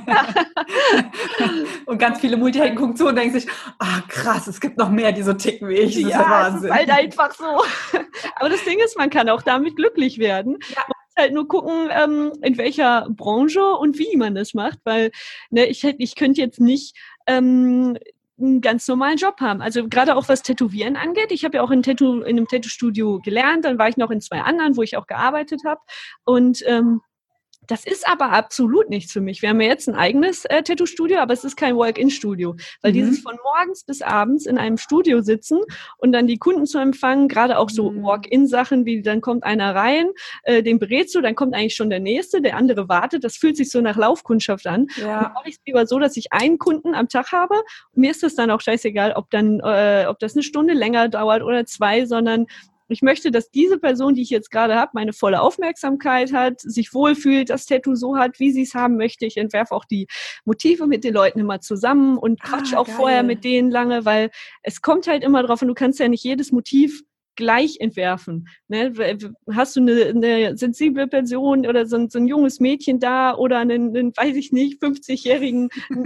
Und ganz viele Multihelden gucken zu und denken sich, ah, krass, es gibt noch mehr, die so ticken wie ich. Das ja, ist ja Wahnsinn. Es ist halt einfach so. Aber das Ding ist, man kann auch damit glücklich werden. Ja. Man muss halt nur gucken, ähm, in welcher Branche und wie man das macht, weil ne, ich, ich könnte jetzt nicht ähm, einen ganz normalen Job haben. Also gerade auch was Tätowieren angeht. Ich habe ja auch in, Tattoo, in einem Tattoo-Studio gelernt, dann war ich noch in zwei anderen, wo ich auch gearbeitet habe und ähm, das ist aber absolut nichts für mich. Wir haben ja jetzt ein eigenes äh, Tattoo-Studio, aber es ist kein Walk-in-Studio. Weil mhm. dieses von morgens bis abends in einem Studio sitzen und dann die Kunden zu empfangen, gerade auch so mhm. Walk-in-Sachen, wie dann kommt einer rein, äh, den berätst du, dann kommt eigentlich schon der Nächste, der andere wartet. Das fühlt sich so nach Laufkundschaft an. Ja. Und dann mache ich es lieber so, dass ich einen Kunden am Tag habe. Und mir ist das dann auch scheißegal, ob dann, äh, ob das eine Stunde länger dauert oder zwei, sondern ich möchte, dass diese Person, die ich jetzt gerade habe, meine volle Aufmerksamkeit hat, sich wohlfühlt, das Tattoo so hat, wie sie es haben möchte. Ich entwerfe auch die Motive mit den Leuten immer zusammen und quatsch Ah, auch geil. vorher mit denen lange, weil es kommt halt immer drauf und du kannst ja nicht jedes Motiv gleich entwerfen. Ne? Hast du eine, eine sensible Person oder so ein, so ein junges Mädchen da oder einen, einen weiß ich nicht, fünfzigjährigen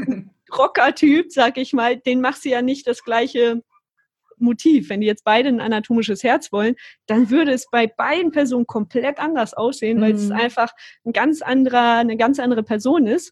Rocker-Typ, sag ich mal, den machst du ja nicht das gleiche Motiv. Wenn die jetzt beide ein anatomisches Herz wollen, dann würde es bei beiden Personen komplett anders aussehen, weil mhm. es einfach ein ganz anderer, eine ganz andere Person ist.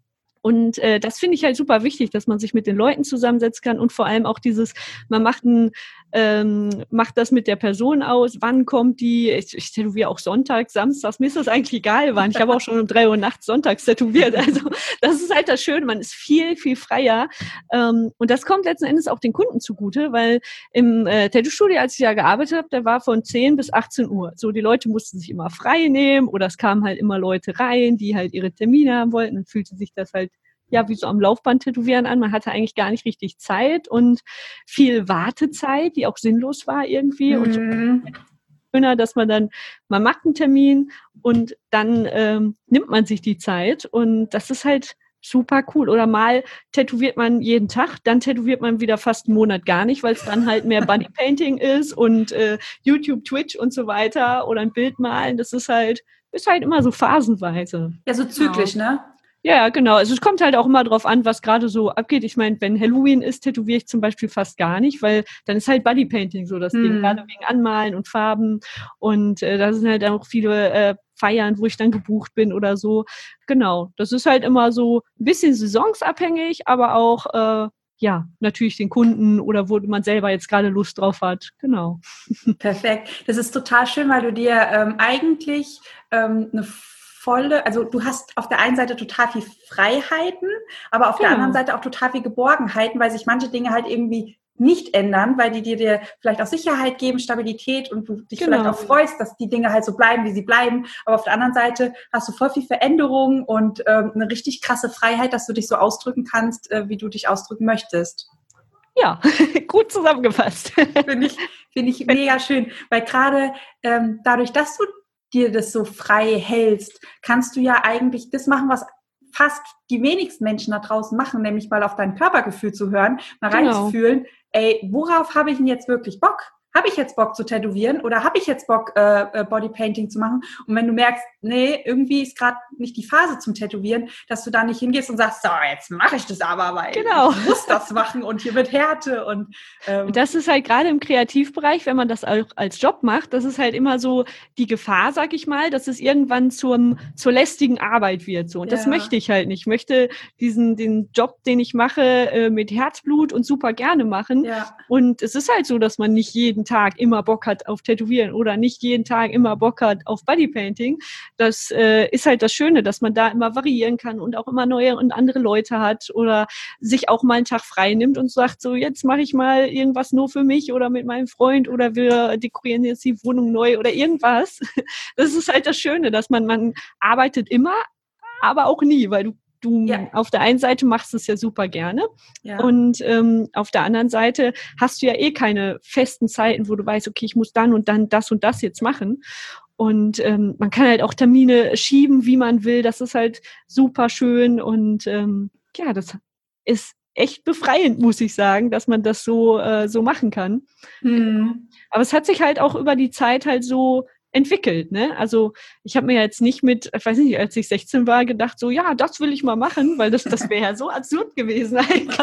Und äh, das finde ich halt super wichtig, dass man sich mit den Leuten zusammensetzen kann und vor allem auch dieses, man macht ein, ähm, macht das mit der Person aus, wann kommt die, ich, ich tätowiere auch sonntags, samstags, mir ist das eigentlich egal, wann. Ich habe auch schon um drei Uhr nachts sonntags tätowiert. Also das ist halt das Schöne, man ist viel, viel freier. Ähm, und das kommt letzten Endes auch den Kunden zugute, weil im äh, Tattoo-Studio, als ich ja gearbeitet habe, der war von zehn bis achtzehn Uhr. So, die Leute mussten sich immer frei nehmen oder es kamen halt immer Leute rein, die halt ihre Termine haben wollten. Dann fühlte sich das halt ja, wie so am Laufband tätowieren an. Man hatte eigentlich gar nicht richtig Zeit und viel Wartezeit, die auch sinnlos war irgendwie. Mhm. Und schöner, dass man dann, man macht einen Termin und dann ähm, nimmt man sich die Zeit und das ist halt super cool. Oder mal tätowiert man jeden Tag, dann tätowiert man wieder fast einen Monat gar nicht, weil es dann halt mehr Bodypainting ist und äh, YouTube, Twitch und so weiter oder ein Bild malen. Das ist halt, ist halt immer so phasenweise. Ja, so zyklisch, genau. Ne? Ja, genau. Also es kommt halt auch immer drauf an, was gerade so abgeht. Ich meine, wenn Halloween ist, tätowiere ich zum Beispiel fast gar nicht, weil dann ist halt Bodypainting so das hm. Ding, gerade wegen Anmalen und Farben. Und äh, da sind halt auch viele äh, Feiern, wo ich dann gebucht bin oder so. Genau, das ist halt immer so ein bisschen saisonsabhängig, aber auch, äh, ja, natürlich den Kunden oder wo man selber jetzt gerade Lust drauf hat. Genau. Perfekt. Das ist total schön, weil du dir ähm, eigentlich ähm, eine volle, also du hast auf der einen Seite total viel Freiheiten, aber auf genau. der anderen Seite auch total viel Geborgenheiten, weil sich manche Dinge halt irgendwie nicht ändern, weil die dir, dir vielleicht auch Sicherheit geben, Stabilität und du dich genau. vielleicht auch freust, dass die Dinge halt so bleiben, wie sie bleiben. Aber auf der anderen Seite hast du voll viel Veränderung und ähm, eine richtig krasse Freiheit, dass du dich so ausdrücken kannst, äh, wie du dich ausdrücken möchtest. Ja, gut zusammengefasst. Finde ich, finde ich mega schön, weil gerade ähm, dadurch, dass du dir das so frei hältst, kannst du ja eigentlich das machen, was fast die wenigsten Menschen da draußen machen, nämlich mal auf dein Körpergefühl zu hören, mal genau. reinzufühlen, ey, worauf habe ich denn jetzt wirklich Bock? Habe ich jetzt Bock zu tätowieren oder habe ich jetzt Bock, äh, Bodypainting zu machen? Und wenn du merkst, nee, irgendwie ist gerade nicht die Phase zum Tätowieren, dass du da nicht hingehst und sagst, so, jetzt mache ich das aber, weil genau. ich muss das machen und hier wird Härte. Und ähm, das ist halt gerade im Kreativbereich, wenn man das auch als Job macht, das ist halt immer so die Gefahr, sag ich mal, dass es irgendwann zum, zur lästigen Arbeit wird. So. Und ja. das möchte ich halt nicht. Ich möchte diesen den Job, den ich mache, äh, mit Herzblut und super gerne machen. Ja. Und es ist halt so, dass man nicht jeden Tag immer Bock hat auf Tätowieren oder nicht jeden Tag immer Bock hat auf Bodypainting. Das äh, ist halt das Schöne, dass man da immer variieren kann und auch immer neue und andere Leute hat oder sich auch mal einen Tag frei nimmt und sagt, so jetzt mache ich mal irgendwas nur für mich oder mit meinem Freund oder wir dekorieren jetzt die Wohnung neu oder irgendwas. Das ist halt das Schöne, dass man, man arbeitet immer, aber auch nie, weil du Du ja. auf der einen Seite machst es ja super gerne ja. und ähm, auf der anderen Seite hast du ja eh keine festen Zeiten, wo du weißt, okay, ich muss dann und dann das und das jetzt machen. Und ähm, man kann halt auch Termine schieben, wie man will. Das ist halt super schön und ähm, ja, das ist echt befreiend, muss ich sagen, dass man das so äh, so machen kann. Mhm. Aber es hat sich halt auch über die Zeit halt so entwickelt, ne? Also ich habe mir jetzt nicht mit, ich weiß nicht, als ich sechzehn war, gedacht, so ja, das will ich mal machen, weil das, das wäre ja so absurd gewesen eigentlich.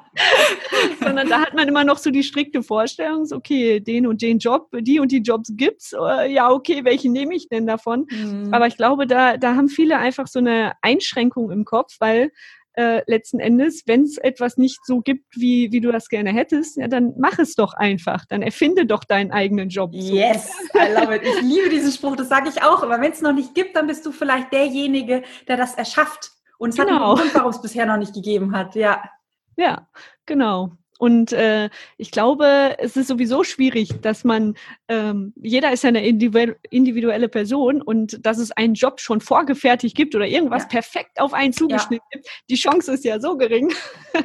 Sondern da hat man immer noch so die strikte Vorstellung, so, okay, den und den Job, die und die Jobs gibt's, ja, okay, welchen nehme ich denn davon? Mhm. Aber ich glaube, da, da haben viele einfach so eine Einschränkung im Kopf, weil Äh, letzten Endes, wenn es etwas nicht so gibt, wie, wie du das gerne hättest, ja, dann mach es doch einfach. Dann erfinde doch deinen eigenen Job. So. Yes, I love it. Ich liebe diesen Spruch, das sage ich auch. Aber wenn es noch nicht gibt, dann bist du vielleicht derjenige, der das erschafft. Und es genau. hat einen Grund, warum es bisher noch nicht gegeben hat. Ja, ja, genau. Und äh, ich glaube, es ist sowieso schwierig, dass man, ähm, jeder ist ja eine individuelle Person und dass es einen Job schon vorgefertigt gibt oder irgendwas ja. perfekt auf einen zugeschnitten ja. gibt, die Chance ist ja so gering.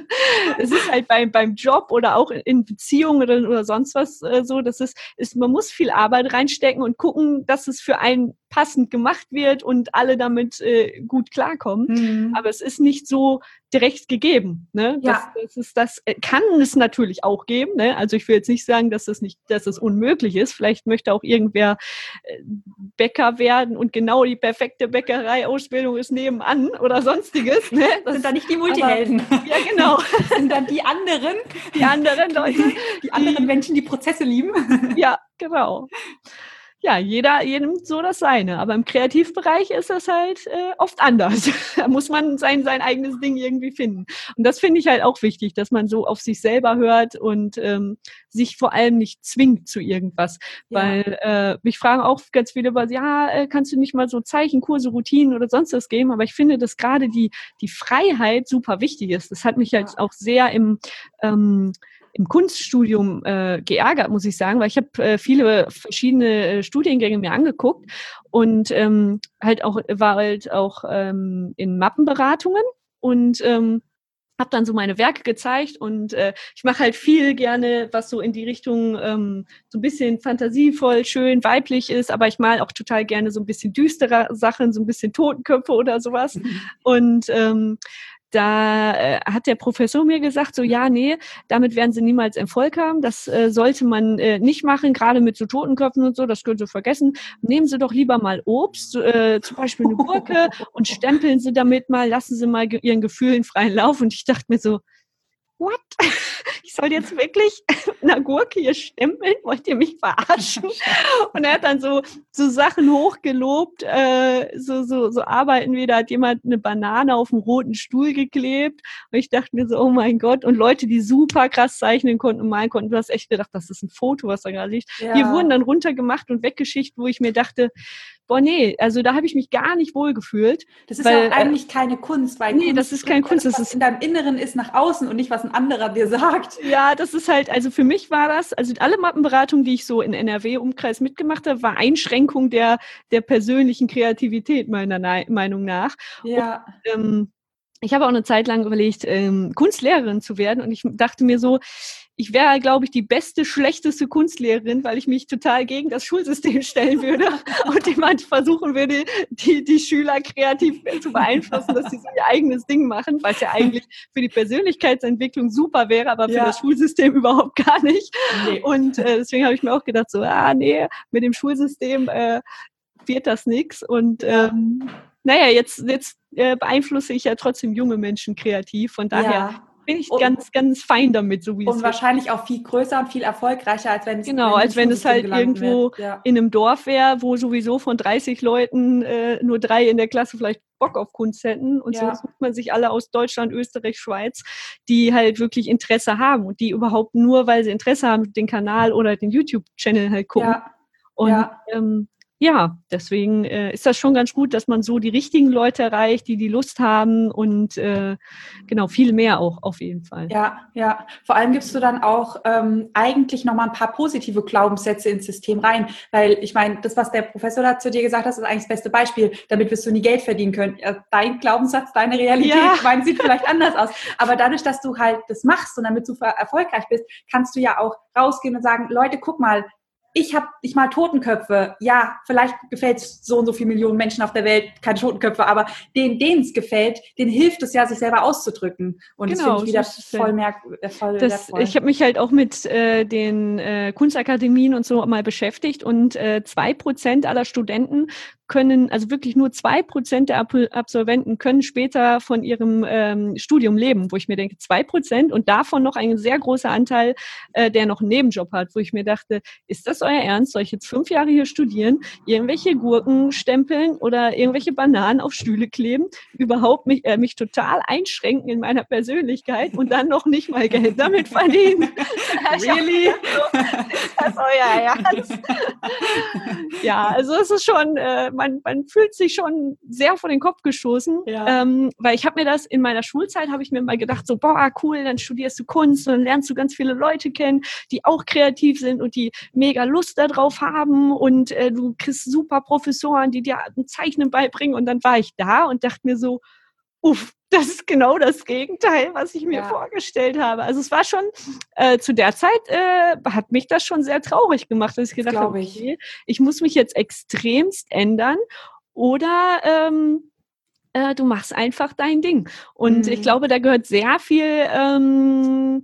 Es ist halt beim, beim Job oder auch in Beziehungen oder, oder sonst was äh, so, dass es ist, man muss viel Arbeit reinstecken und gucken, dass es für einen passend gemacht wird und alle damit äh, gut klarkommen. Mhm. Aber es ist nicht so direkt gegeben. Ne? Ja. Das, das, ist, das kann es natürlich auch geben. Ne? Also ich will jetzt nicht sagen, dass das nicht, dass es unmöglich ist. Vielleicht möchte auch irgendwer äh, Bäcker werden und genau die perfekte Bäckerei-Ausbildung ist nebenan oder sonstiges. Ne? Das sind dann nicht die Multihelden. Aber, ja, genau. Das sind dann die anderen. Die anderen Leute. Die anderen die, Menschen, die Prozesse lieben. Ja, genau. Ja, jeder, jedem so das Seine. Aber im Kreativbereich ist das halt äh, oft anders. Da muss man sein, sein eigenes Ding irgendwie finden. Und das finde ich halt auch wichtig, dass man so auf sich selber hört und ähm, sich vor allem nicht zwingt zu irgendwas. Ja. Weil äh, mich fragen auch ganz viele, ja, äh, kannst du nicht mal so Zeichenkurse, Routinen oder sonst was geben? Aber ich finde, dass gerade die, die Freiheit super wichtig ist. Das hat mich halt ja. auch sehr im ähm, im Kunststudium äh, geärgert, muss ich sagen, weil ich habe äh, viele verschiedene äh, Studiengänge mir angeguckt und ähm, halt auch war halt auch ähm, in Mappenberatungen und ähm, habe dann so meine Werke gezeigt und äh, ich mache halt viel gerne, was so in die Richtung ähm, so ein bisschen fantasievoll, schön, weiblich ist, aber ich mal auch total gerne so ein bisschen düstere Sachen, so ein bisschen Totenköpfe oder sowas. Mhm. Und ähm, da äh, hat der Professor mir gesagt, so ja, nee, damit werden sie niemals Erfolg haben, das äh, sollte man äh, nicht machen, gerade mit so Totenköpfen und so, das können sie vergessen. Nehmen Sie doch lieber mal Obst, äh, zum Beispiel eine Gurke und stempeln Sie damit mal, lassen Sie mal ge- Ihren Gefühlen freien Lauf. Und ich dachte mir so, what? Ich soll jetzt wirklich eine Gurke hier stempeln? Wollt ihr mich verarschen? Und er hat dann so, so Sachen hochgelobt, äh, so, so, so Arbeiten wie, da hat jemand eine Banane auf einen roten Stuhl geklebt. Und ich dachte mir so, oh mein Gott. Und Leute, die super krass zeichnen konnten und malen konnten, du hast echt gedacht, das ist ein Foto, was da gerade liegt. Ja. Die wurden dann runtergemacht und weggeschickt, wo ich mir dachte, boah, nee, also da habe ich mich gar nicht wohl gefühlt. Das ist weil, ja auch eigentlich äh, keine Kunst, weil nee, Kunst das ist keine Kunst. Das, das was ist in deinem Inneren ist, nach außen und nicht, was ein anderer dir sagt. Ja, das ist halt, also für mich war das, also alle Mappenberatungen, die ich so in N R W-Umkreis mitgemacht habe, war Einschränkung der, der persönlichen Kreativität meiner Na- Meinung nach. Ja. Und, ähm, ich habe auch eine Zeit lang überlegt, ähm, Kunstlehrerin zu werden und ich dachte mir so, ich wäre, glaube ich, die beste, schlechteste Kunstlehrerin, weil ich mich total gegen das Schulsystem stellen würde und jemand versuchen würde, die, die Schüler kreativ zu beeinflussen, dass sie so ihr eigenes Ding machen, was ja eigentlich für die Persönlichkeitsentwicklung super wäre, aber für ja. das Schulsystem überhaupt gar nicht. Nee. Und äh, deswegen habe ich mir auch gedacht, so, ah, nee, mit dem Schulsystem äh, wird das nix. Und ähm, naja, jetzt, jetzt äh, beeinflusse ich ja trotzdem junge Menschen kreativ, von daher ja. bin ich und, ganz, ganz fein damit, so wie und es Und wahrscheinlich auch viel größer und viel erfolgreicher, als wenn es Genau, wenn als wenn es halt irgendwo ja. in einem Dorf wäre, wo sowieso von dreißig Leuten äh, nur drei in der Klasse vielleicht Bock auf Kunst hätten. Und ja. so sucht man sich alle aus Deutschland, Österreich, Schweiz, die halt wirklich Interesse haben und die überhaupt nur, weil sie Interesse haben, den Kanal oder den YouTube-Channel halt gucken. Ja. Und ja. Ähm, ja, deswegen äh, ist das schon ganz gut, dass man so die richtigen Leute erreicht, die die Lust haben und äh, genau, viel mehr auch auf jeden Fall. Ja, ja. Vor allem gibst du dann auch ähm, eigentlich nochmal ein paar positive Glaubenssätze ins System rein, weil ich meine, das, was der Professor da zu dir gesagt hat, ist eigentlich das beste Beispiel. Damit wirst du nie Geld verdienen können. Dein Glaubenssatz, deine Realität, ja. meine, sieht vielleicht anders aus. Aber dadurch, dass du halt das machst und damit du erfolgreich bist, kannst du ja auch rausgehen und sagen, Leute, guck mal, ich habe ich mal Totenköpfe. Ja, vielleicht gefällt es so und so viele Millionen Menschen auf der Welt, keine Totenköpfe, aber denen, denen es gefällt, denen hilft es ja, sich selber auszudrücken. Und genau, das finde ich wieder so voll, merk, voll das, wertvoll. Ich habe mich halt auch mit äh, den äh, Kunstakademien und so mal beschäftigt und äh, zwei Prozent aller Studenten können, also wirklich nur zwei Prozent der Ab- Absolventen können später von ihrem ähm, Studium leben, wo ich mir denke, zwei Prozent und davon noch ein sehr großer Anteil, äh, der noch einen Nebenjob hat, wo ich mir dachte, ist das euer Ernst? Soll ich jetzt fünf Jahre hier studieren, irgendwelche Gurken stempeln oder irgendwelche Bananen auf Stühle kleben, überhaupt mich, äh, mich total einschränken in meiner Persönlichkeit und dann noch nicht mal Geld damit verdienen? Really? Ist das euer Ernst? Ja, also es ist schon, äh, man, man fühlt sich schon sehr vor den Kopf gestoßen, ja. ähm, weil ich habe mir das in meiner Schulzeit, habe ich mir mal gedacht, so, boah, cool, dann studierst du Kunst und dann lernst du ganz viele Leute kennen, die auch kreativ sind und die mega Lust darauf haben und äh, du kriegst super Professoren, die dir ein Zeichnen beibringen und dann war ich da und dachte mir so, uff, das ist genau das Gegenteil, was ich mir ja. vorgestellt habe. Also es war schon, äh, zu der Zeit äh, hat mich das schon sehr traurig gemacht, dass ich gedacht habe, okay, ich. ich muss mich jetzt extremst ändern oder ähm, äh, du machst einfach dein Ding. Und mhm. ich glaube, da gehört sehr viel ähm,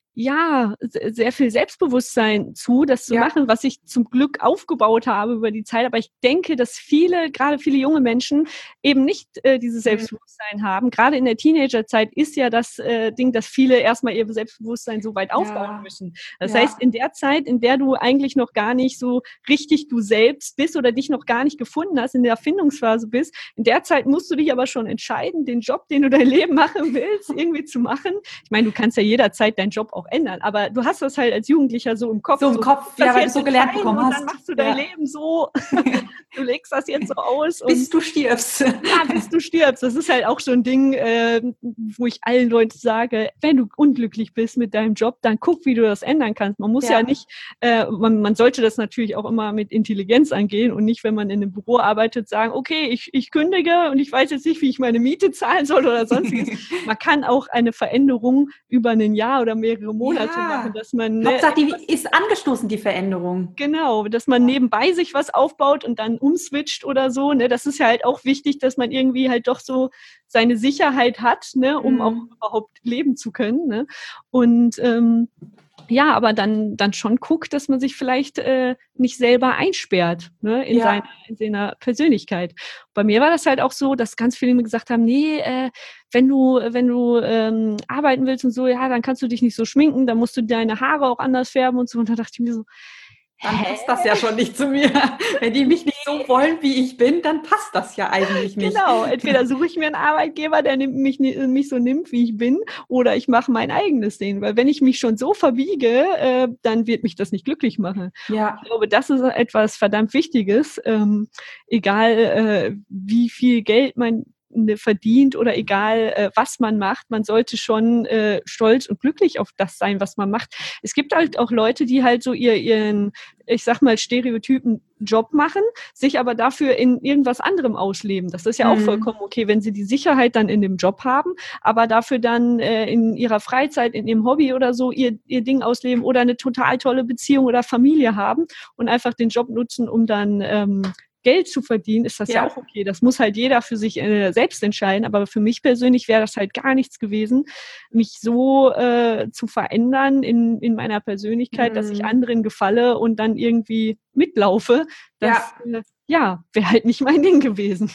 ja, sehr viel Selbstbewusstsein zu, das zu ja. machen, was ich zum Glück aufgebaut habe über die Zeit. Aber ich denke, dass viele, gerade viele junge Menschen eben nicht äh, dieses Selbstbewusstsein mhm. haben. Gerade in der Teenagerzeit ist ja das äh, Ding, dass viele erstmal ihr Selbstbewusstsein so weit aufbauen ja. müssen. Das ja. heißt, in der Zeit, in der du eigentlich noch gar nicht so richtig du selbst bist oder dich noch gar nicht gefunden hast, in der Erfindungsphase bist, in der Zeit musst du dich aber schon entscheiden, den Job, den du dein Leben machen willst, irgendwie zu machen. Ich meine, du kannst ja jederzeit deinen Job auch ändern, aber du hast das halt als Jugendlicher so im Kopf. So im so, Kopf, ja, weil du so gelernt bekommen hast. Und dann machst du dein ja. Leben so, du legst das jetzt so aus. Bis du stirbst. Ja, bis du stirbst. Das ist halt auch so ein Ding, äh, wo ich allen Leuten sage, wenn du unglücklich bist mit deinem Job, dann guck, wie du das ändern kannst. Man muss ja, ja nicht, äh, man, man sollte das natürlich auch immer mit Intelligenz angehen und nicht, wenn man in einem Büro arbeitet, sagen, okay, ich, ich kündige und ich weiß jetzt nicht, wie ich meine Miete zahlen soll oder sonstiges. Man kann auch eine Veränderung über ein Jahr oder mehrere Monate ja. machen, dass man... Ne, Hauptsache, die ist angestoßen, die Veränderung. Genau, dass man nebenbei sich was aufbaut und dann umswitcht oder so, ne, das ist ja halt auch wichtig, dass man irgendwie halt doch so seine Sicherheit hat, ne, um mhm. auch überhaupt leben zu können, ne, und ähm, ja, aber dann, dann schon guckt, dass man sich vielleicht äh, nicht selber einsperrt, ne, in, ja. seiner, in seiner Persönlichkeit. Bei mir war das halt auch so, dass ganz viele mir gesagt haben, nee, äh, wenn du, wenn du ähm, arbeiten willst und so, ja, dann kannst du dich nicht so schminken, dann musst du deine Haare auch anders färben und so. Und da dachte ich mir so, dann passt das ja schon nicht zu mir. Wenn die mich nicht so wollen, wie ich bin, dann passt das ja eigentlich nicht. Genau, entweder suche ich mir einen Arbeitgeber, der mich, mich so nimmt, wie ich bin, oder ich mache mein eigenes Ding. Weil wenn ich mich schon so verbiege, äh, dann wird mich das nicht glücklich machen. Ja. Ich glaube, das ist etwas verdammt Wichtiges. Ähm, egal, äh, wie viel Geld man verdient oder egal, äh, was man macht, man sollte schon äh, stolz und glücklich auf das sein, was man macht. Es gibt halt auch Leute, die halt so ihr, ihren, ich sag mal, stereotypen Job machen, sich aber dafür in irgendwas anderem ausleben. Das ist ja auch mhm. vollkommen okay, wenn sie die Sicherheit dann in dem Job haben, aber dafür dann äh, in ihrer Freizeit, in ihrem Hobby oder so ihr, ihr Ding ausleben oder eine total tolle Beziehung oder Familie haben und einfach den Job nutzen, um dann ähm, Geld zu verdienen, ist das ja. ja auch okay. Das muss halt jeder für sich äh, selbst entscheiden. Aber für mich persönlich wäre das halt gar nichts gewesen, mich so äh, zu verändern in, in meiner Persönlichkeit, mhm. dass ich anderen gefalle und dann irgendwie mitlaufe. Das, ja. Äh, ja, wäre halt nicht mein Ding gewesen.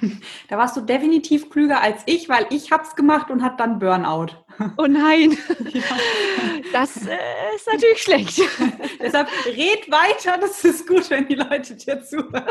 Da warst du definitiv klüger als ich, weil ich hab's gemacht und hat dann Burnout. Oh nein, ja. Das äh, ist natürlich schlecht. Deshalb red weiter, das ist gut, wenn die Leute dir zuhören.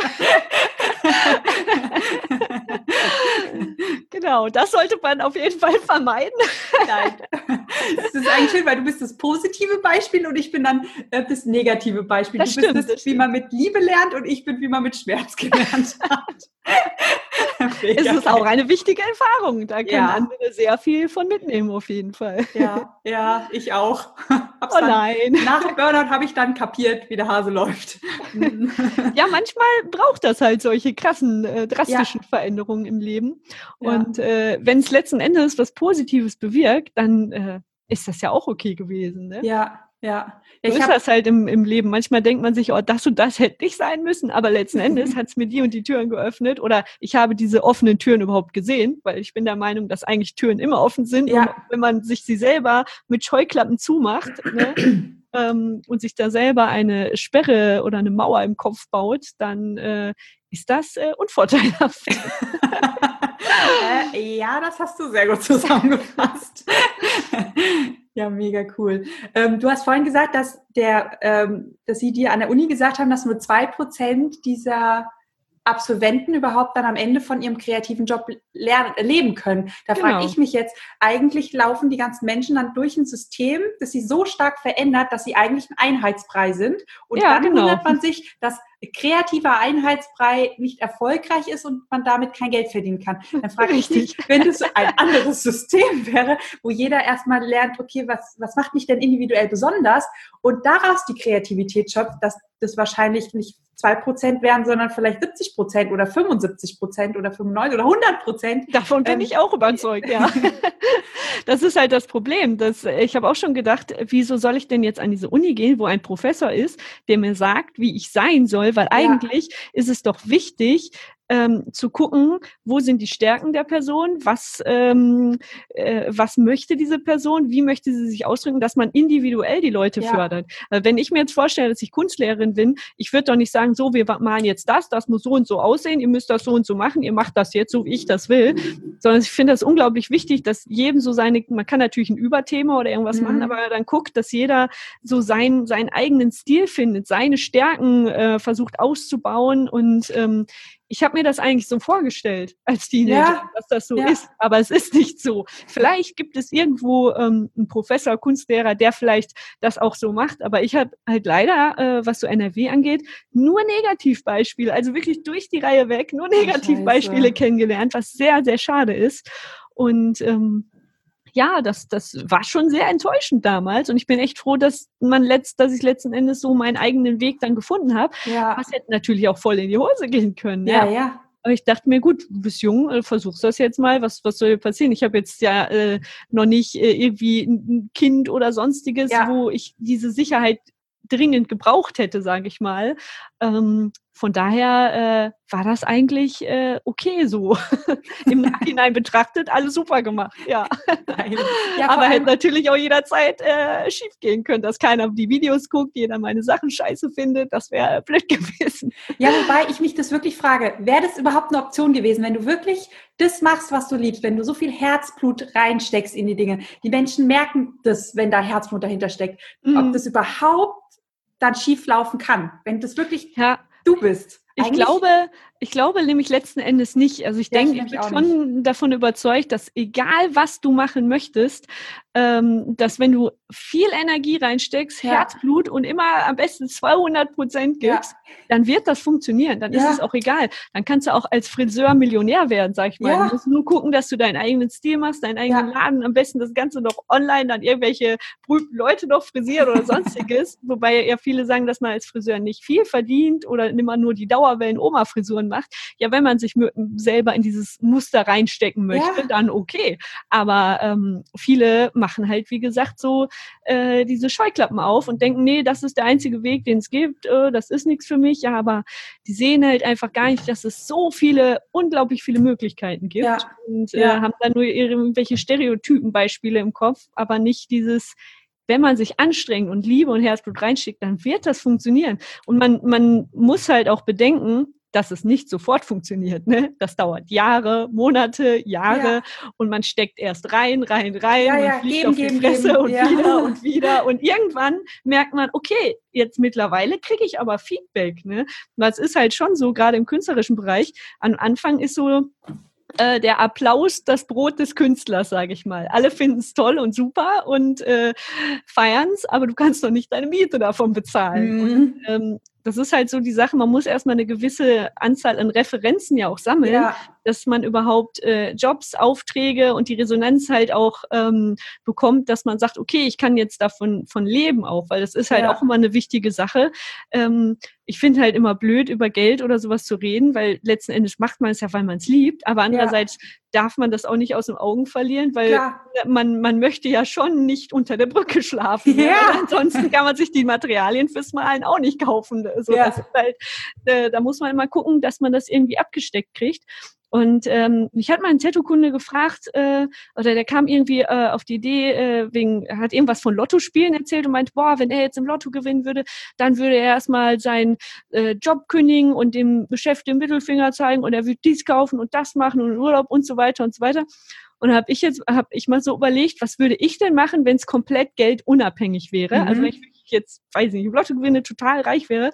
Genau, das sollte man auf jeden Fall vermeiden. Nein, das ist eigentlich schön, weil du bist das positive Beispiel und ich bin dann äh, das negative Beispiel. Das du stimmt, bist das, wie man mit Liebe lernt und ich bin, wie man mit Schmerz gelernt hat. Es ist auch eine wichtige Erfahrung. Da können ja. andere sehr viel von mitnehmen, auf jeden Fall. Ja, ja, ich auch. Hab's oh nein. Nach dem Burnout habe ich dann kapiert, wie der Hase läuft. Ja, manchmal braucht das halt solche krassen, äh, drastischen ja. Veränderungen im Leben. Und ja. äh, wenn es letzten Endes was Positives bewirkt, dann äh, ist das ja auch okay gewesen. Ne? Ja. Ja, so ich ist hab, das halt im, im Leben. Manchmal denkt man sich, oh, das und das hätte nicht sein müssen, aber letzten Endes hat es mir die und die Türen geöffnet oder ich habe diese offenen Türen überhaupt gesehen, weil ich bin der Meinung, dass eigentlich Türen immer offen sind, ja. und wenn man sich sie selber mit Scheuklappen zumacht, ne, ähm, und sich da selber eine Sperre oder eine Mauer im Kopf baut, dann äh, ist das äh, unvorteilhaft. äh, ja, das hast du sehr gut zusammengefasst. Ja, mega cool. Ähm, du hast vorhin gesagt, dass, der, ähm, dass sie dir an der Uni gesagt haben, dass nur zwei Prozent dieser Absolventen überhaupt dann am Ende von ihrem kreativen Job lernen, leben können. Da Genau. frage ich mich jetzt, eigentlich laufen die ganzen Menschen dann durch ein System, das sie so stark verändert, dass sie eigentlich ein Einheitsbrei sind. Und Ja, dann genau. wundert man sich, dass kreativer Einheitsbrei nicht erfolgreich ist und man damit kein Geld verdienen kann. Dann frage ich mich, wenn das ein anderes System wäre, wo jeder erstmal lernt, okay, was, was macht mich denn individuell besonders und daraus die Kreativität schöpft, dass das wahrscheinlich nicht zwei Prozent wären, sondern vielleicht siebzig Prozent oder fünfundsiebzig Prozent oder fünfundneunzig oder hundert Prozent. Davon bin ähm, ich auch überzeugt, ja. Das ist halt das Problem. Dass, ich habe auch schon gedacht, wieso soll ich denn jetzt an diese Uni gehen, wo ein Professor ist, der mir sagt, wie ich sein soll, weil ja. eigentlich ist es doch wichtig, ähm, zu gucken, wo sind die Stärken der Person, was, ähm, äh, was möchte diese Person, wie möchte sie sich ausdrücken, dass man individuell die Leute ja. fördert. Also wenn ich mir jetzt vorstelle, dass ich Kunstlehrerin bin, ich würde doch nicht sagen, so, wir malen jetzt das, das muss so und so aussehen, ihr müsst das so und so machen, ihr macht das jetzt so, wie ich das will, sondern ich finde das unglaublich wichtig, dass jedem so seine, man kann natürlich ein Überthema oder irgendwas mhm. machen, aber dann guckt, dass jeder so sein, seinen eigenen Stil findet, seine Stärken äh, versucht auszubauen und ähm, ich habe mir das eigentlich so vorgestellt als Teenager, ja, dass das so ja. ist, aber es ist nicht so. Vielleicht gibt es irgendwo ähm, einen Professor, Kunstlehrer, der vielleicht das auch so macht, aber ich habe halt leider, äh, was so N R W angeht, nur Negativbeispiele, also wirklich durch die Reihe weg, nur Negativbeispiele Scheiße. kennengelernt, was sehr, sehr schade ist. Und ähm, ja, das, das war schon sehr enttäuschend damals und ich bin echt froh, dass man letzt, dass ich letzten Endes so meinen eigenen Weg dann gefunden habe. Ja. Was hätte natürlich auch voll in die Hose gehen können. Ja, ja. ja. Aber ich dachte mir, gut, du bist jung, versuchst das jetzt mal, was, was soll passieren? Ich habe jetzt ja äh, noch nicht äh, irgendwie ein Kind oder sonstiges, ja. wo ich diese Sicherheit dringend gebraucht hätte, sage ich mal. Ähm, von daher äh, war das eigentlich äh, okay so. Im Nachhinein betrachtet, alles super gemacht, ja. ja aber hätte natürlich auch jederzeit äh, schief gehen können, dass keiner die Videos guckt, jeder meine Sachen scheiße findet, das wäre blöd gewesen. Ja, wobei ich mich das wirklich frage, wäre das überhaupt eine Option gewesen, wenn du wirklich das machst, was du liebst, wenn du so viel Herzblut reinsteckst in die Dinge. Die Menschen merken das, wenn da Herzblut dahinter steckt. Mhm. Ob das überhaupt dann schief laufen kann, wenn das wirklich ja. du bist. Ich glaube, ich glaube nämlich letzten Endes nicht. Also ich ja, denke, ich, ich bin schon nicht. davon überzeugt, dass egal was du machen möchtest, ähm, dass wenn du viel Energie reinsteckst, ja. Herzblut und immer am besten zweihundert Prozent gibst, ja. dann wird das funktionieren. Dann ja. ist es auch egal. Dann kannst du auch als Friseur Millionär werden, sag ich mal. Ja. Du musst nur gucken, dass du deinen eigenen Stil machst, deinen eigenen ja. Laden, am besten das Ganze noch online, dann irgendwelche berühmten Leute noch frisieren oder sonstiges. Wobei ja viele sagen, dass man als Friseur nicht viel verdient oder immer nur die Dauerwellen-Oma-Frisuren macht. Ja, wenn man sich selber in dieses Muster reinstecken möchte, ja. dann okay. Aber ähm, viele machen halt, wie gesagt, so äh, diese Scheuklappen auf und denken, nee, das ist der einzige Weg, den es gibt, äh, das ist nichts für mich. Ja, aber die sehen halt einfach gar nicht, dass es so viele, unglaublich viele Möglichkeiten gibt ja. und äh, ja. haben dann nur irgendwelche Stereotypenbeispiele im Kopf, aber nicht dieses, wenn man sich anstrengt und Liebe und Herzblut reinsteckt, dann wird das funktionieren. Und man, man muss halt auch bedenken, dass es nicht sofort funktioniert. Ne? Das dauert Jahre, Monate, Jahre ja. und man steckt erst rein, rein, rein ja, ja, und fliegt geben, auf die geben, Fresse geben. und ja. wieder und wieder und irgendwann merkt man, okay, jetzt mittlerweile kriege ich aber Feedback. Ne? Das ist halt schon so, gerade im künstlerischen Bereich. Am Anfang ist so äh, der Applaus das Brot des Künstlers, sage ich mal. Alle finden es toll und super und äh, feiern es, aber du kannst doch nicht deine Miete davon bezahlen. Mhm. Und, ähm, das ist halt so die Sache, man muss erstmal eine gewisse Anzahl an Referenzen ja auch sammeln, ja. dass man überhaupt äh, Jobs, Aufträge und die Resonanz halt auch ähm, bekommt, dass man sagt, okay, ich kann jetzt davon von leben auch, weil das ist halt ja. auch immer eine wichtige Sache. Ähm, ich finde halt immer blöd, über Geld oder sowas zu reden, weil letzten Endes macht man es ja, weil man es liebt, aber andererseits ja. darf man das auch nicht aus den Augen verlieren, weil man, man möchte ja schon nicht unter der Brücke schlafen. Ja. Ne? Ansonsten kann man sich die Materialien fürs Malen auch nicht kaufen. Also ja. das ist halt, äh, da muss man immer gucken, dass man das irgendwie abgesteckt kriegt. Und ähm, mich hat mal ein Tattoo-Kunde gefragt, äh, oder der kam irgendwie äh, auf die Idee, äh, wegen, er hat irgendwas von Lottospielen erzählt und meinte, boah, wenn er jetzt im Lotto gewinnen würde, dann würde er erstmal seinen äh, Job kündigen und dem Chef den Mittelfinger zeigen und er würde dies kaufen und das machen und Urlaub und so weiter und so weiter. Und habe ich jetzt, habe ich mal so überlegt, was würde ich denn machen, wenn es komplett geldunabhängig wäre? Mhm. Also wenn ich jetzt, weiß nicht, im Lotto gewinne, total reich wäre,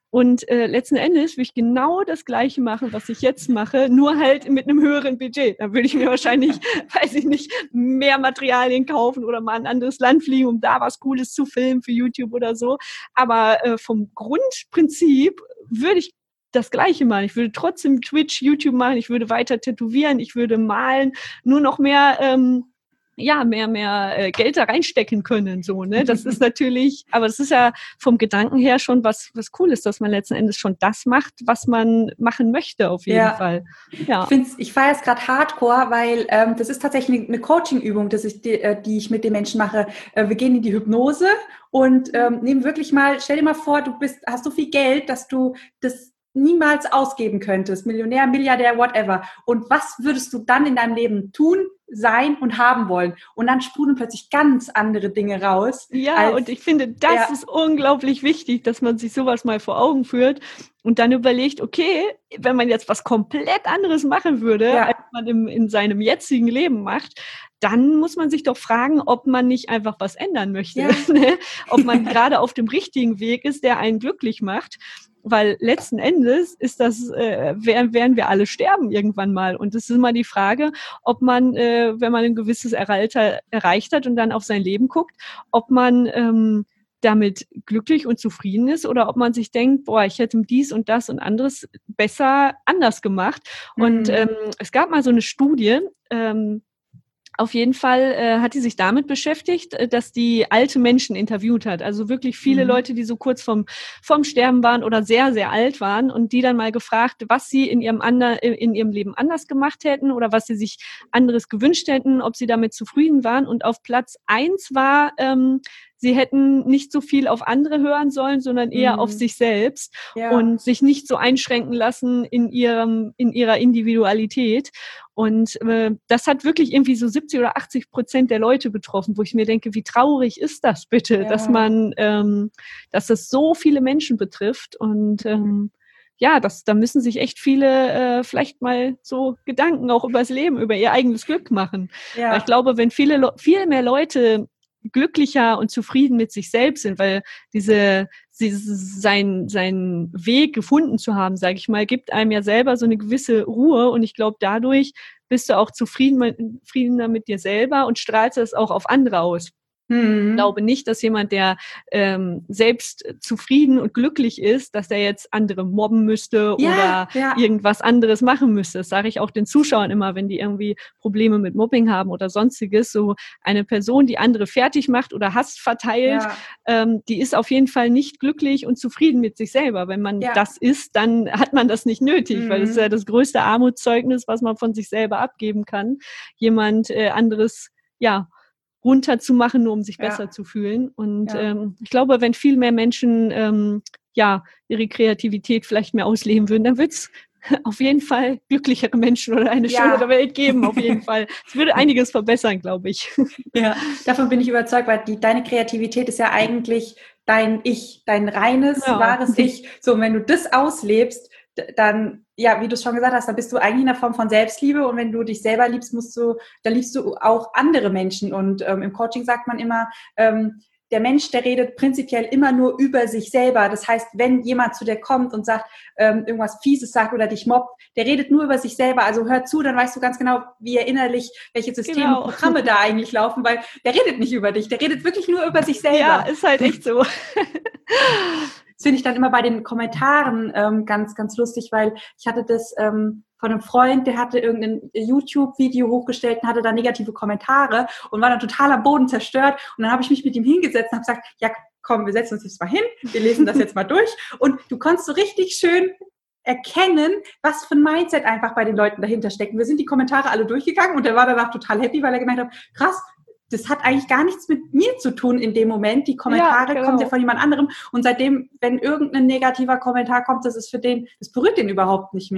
Und äh, letzten Endes will ich genau das Gleiche machen, was ich jetzt mache, nur halt mit einem höheren Budget. Da würde ich mir wahrscheinlich, weiß ich nicht, mehr Materialien kaufen oder mal in ein anderes Land fliegen, um da was Cooles zu filmen für YouTube oder so. Aber äh, vom Grundprinzip würde ich das Gleiche machen. Ich würde trotzdem Twitch, YouTube machen, ich würde weiter tätowieren, ich würde malen, nur noch mehr... Ähm, ja, mehr, mehr äh, Geld da reinstecken können, so, ne? Das ist natürlich, aber das ist ja vom Gedanken her schon was, was cool ist, dass man letzten Endes schon das macht, was man machen möchte, auf jeden ja. Fall. Ja. Ich find's, ich feiere es gerade hardcore, weil ähm, das ist tatsächlich eine Coaching-Übung, das ich, die, äh, die ich mit den Menschen mache. Äh, wir gehen in die Hypnose und ähm, nehmen wirklich mal, stell dir mal vor, du bist, hast so viel Geld, dass du das niemals ausgeben könntest, Millionär, Milliardär, whatever. Und was würdest du dann in deinem Leben tun, sein und haben wollen? Und dann sprudeln plötzlich ganz andere Dinge raus. Ja, als, und ich finde, das ja. ist unglaublich wichtig, dass man sich sowas mal vor Augen führt und dann überlegt, okay, wenn man jetzt was komplett anderes machen würde, ja. als man im, in seinem jetzigen Leben macht, dann muss man sich doch fragen, ob man nicht einfach was ändern möchte. Ja. Ob man gerade auf dem richtigen Weg ist, der einen glücklich macht. Weil letzten Endes ist das, äh, werden wir alle sterben irgendwann mal. Und es ist immer die Frage, ob man, äh, wenn man ein gewisses Alter erreicht hat und dann auf sein Leben guckt, ob man ähm, damit glücklich und zufrieden ist oder ob man sich denkt, boah, ich hätte dies und das und anderes besser anders gemacht. Mhm. Und ähm, es gab mal so eine Studie, ähm, auf jeden Fall äh, hat die sich damit beschäftigt, dass die alte Menschen interviewt hat. Also wirklich viele mhm. Leute, die so kurz vorm, vorm Sterben waren oder sehr, sehr alt waren und die dann mal gefragt, was sie in ihrem, ander, in ihrem Leben anders gemacht hätten oder was sie sich anderes gewünscht hätten, ob sie damit zufrieden waren. Und auf Platz eins war, ähm, sie hätten nicht so viel auf andere hören sollen, sondern eher mhm. auf sich selbst ja. und sich nicht so einschränken lassen in ihrem, in ihrer Individualität. Und äh, das hat wirklich irgendwie so siebzig oder achtzig Prozent der Leute betroffen, wo ich mir denke, wie traurig ist das bitte, ja. dass man, ähm, dass es so viele Menschen betrifft. Und ähm, ja, das, da müssen sich echt viele äh, vielleicht mal so Gedanken auch übers Leben, über ihr eigenes Glück machen. Ja. Weil ich glaube, wenn viele, viel mehr Leute glücklicher und zufrieden mit sich selbst sind, weil diese, diese sein, seinen Weg gefunden zu haben, sage ich mal, gibt einem ja selber so eine gewisse Ruhe und ich glaube, dadurch bist du auch zufrieden, zufriedener mit dir selber und strahlst es auch auf andere aus. Mhm. Ich glaube nicht, dass jemand, der ähm, selbst zufrieden und glücklich ist, dass der jetzt andere mobben müsste ja, oder ja. irgendwas anderes machen müsste. Das sage ich auch den Zuschauern immer, wenn die irgendwie Probleme mit Mobbing haben oder sonstiges. So eine Person, die andere fertig macht oder Hass verteilt, ja. ähm, die ist auf jeden Fall nicht glücklich und zufrieden mit sich selber. Wenn man ja. das ist, dann hat man das nicht nötig, mhm. weil das ist ja das größte Armutszeugnis, was man von sich selber abgeben kann. Jemand äh, anderes, ja, runterzumachen, nur um sich besser ja. zu fühlen. Und ja. ähm, ich glaube, wenn viel mehr Menschen ähm, ja ihre Kreativität vielleicht mehr ausleben würden, dann wird es auf jeden Fall glücklichere Menschen oder eine ja. schönere Welt geben, auf jeden Fall. Es würde einiges verbessern, glaube ich. Ja, davon bin ich überzeugt, weil die, deine Kreativität ist ja eigentlich dein Ich, dein reines, ja. wahres Ich. So, und wenn du das auslebst, dann, ja, wie du es schon gesagt hast, dann bist du eigentlich in einer Form von Selbstliebe und wenn du dich selber liebst, musst du, dann liebst du auch andere Menschen und ähm, im Coaching sagt man immer, ähm, der Mensch, der redet prinzipiell immer nur über sich selber. Das heißt, wenn jemand zu dir kommt und sagt, ähm, irgendwas Fieses sagt oder dich mobbt, der redet nur über sich selber. Also hör zu, dann weißt du ganz genau, wie er innerlich, welche Systeme genau. und Programme da eigentlich laufen, weil der redet nicht über dich, der redet wirklich nur über sich selber. Ja, ist halt echt so. Das finde ich dann immer bei den Kommentaren ähm, ganz, ganz lustig, weil ich hatte das ähm, von einem Freund, der hatte irgendein YouTube-Video hochgestellt und hatte da negative Kommentare und war dann total am Boden zerstört. Und dann habe ich mich mit ihm hingesetzt und habe gesagt, ja komm, wir setzen uns jetzt mal hin, wir lesen das jetzt mal durch. Und du konntest so richtig schön erkennen, was für ein Mindset einfach bei den Leuten dahinter steckt. Wir sind die Kommentare alle durchgegangen und er war danach total happy, weil er gemerkt hat, krass, das hat eigentlich gar nichts mit mir zu tun in dem Moment. Die Kommentare ja, genau. kommen ja von jemand anderem. Und seitdem, wenn irgendein negativer Kommentar kommt, das ist für den, das berührt den überhaupt nicht mehr.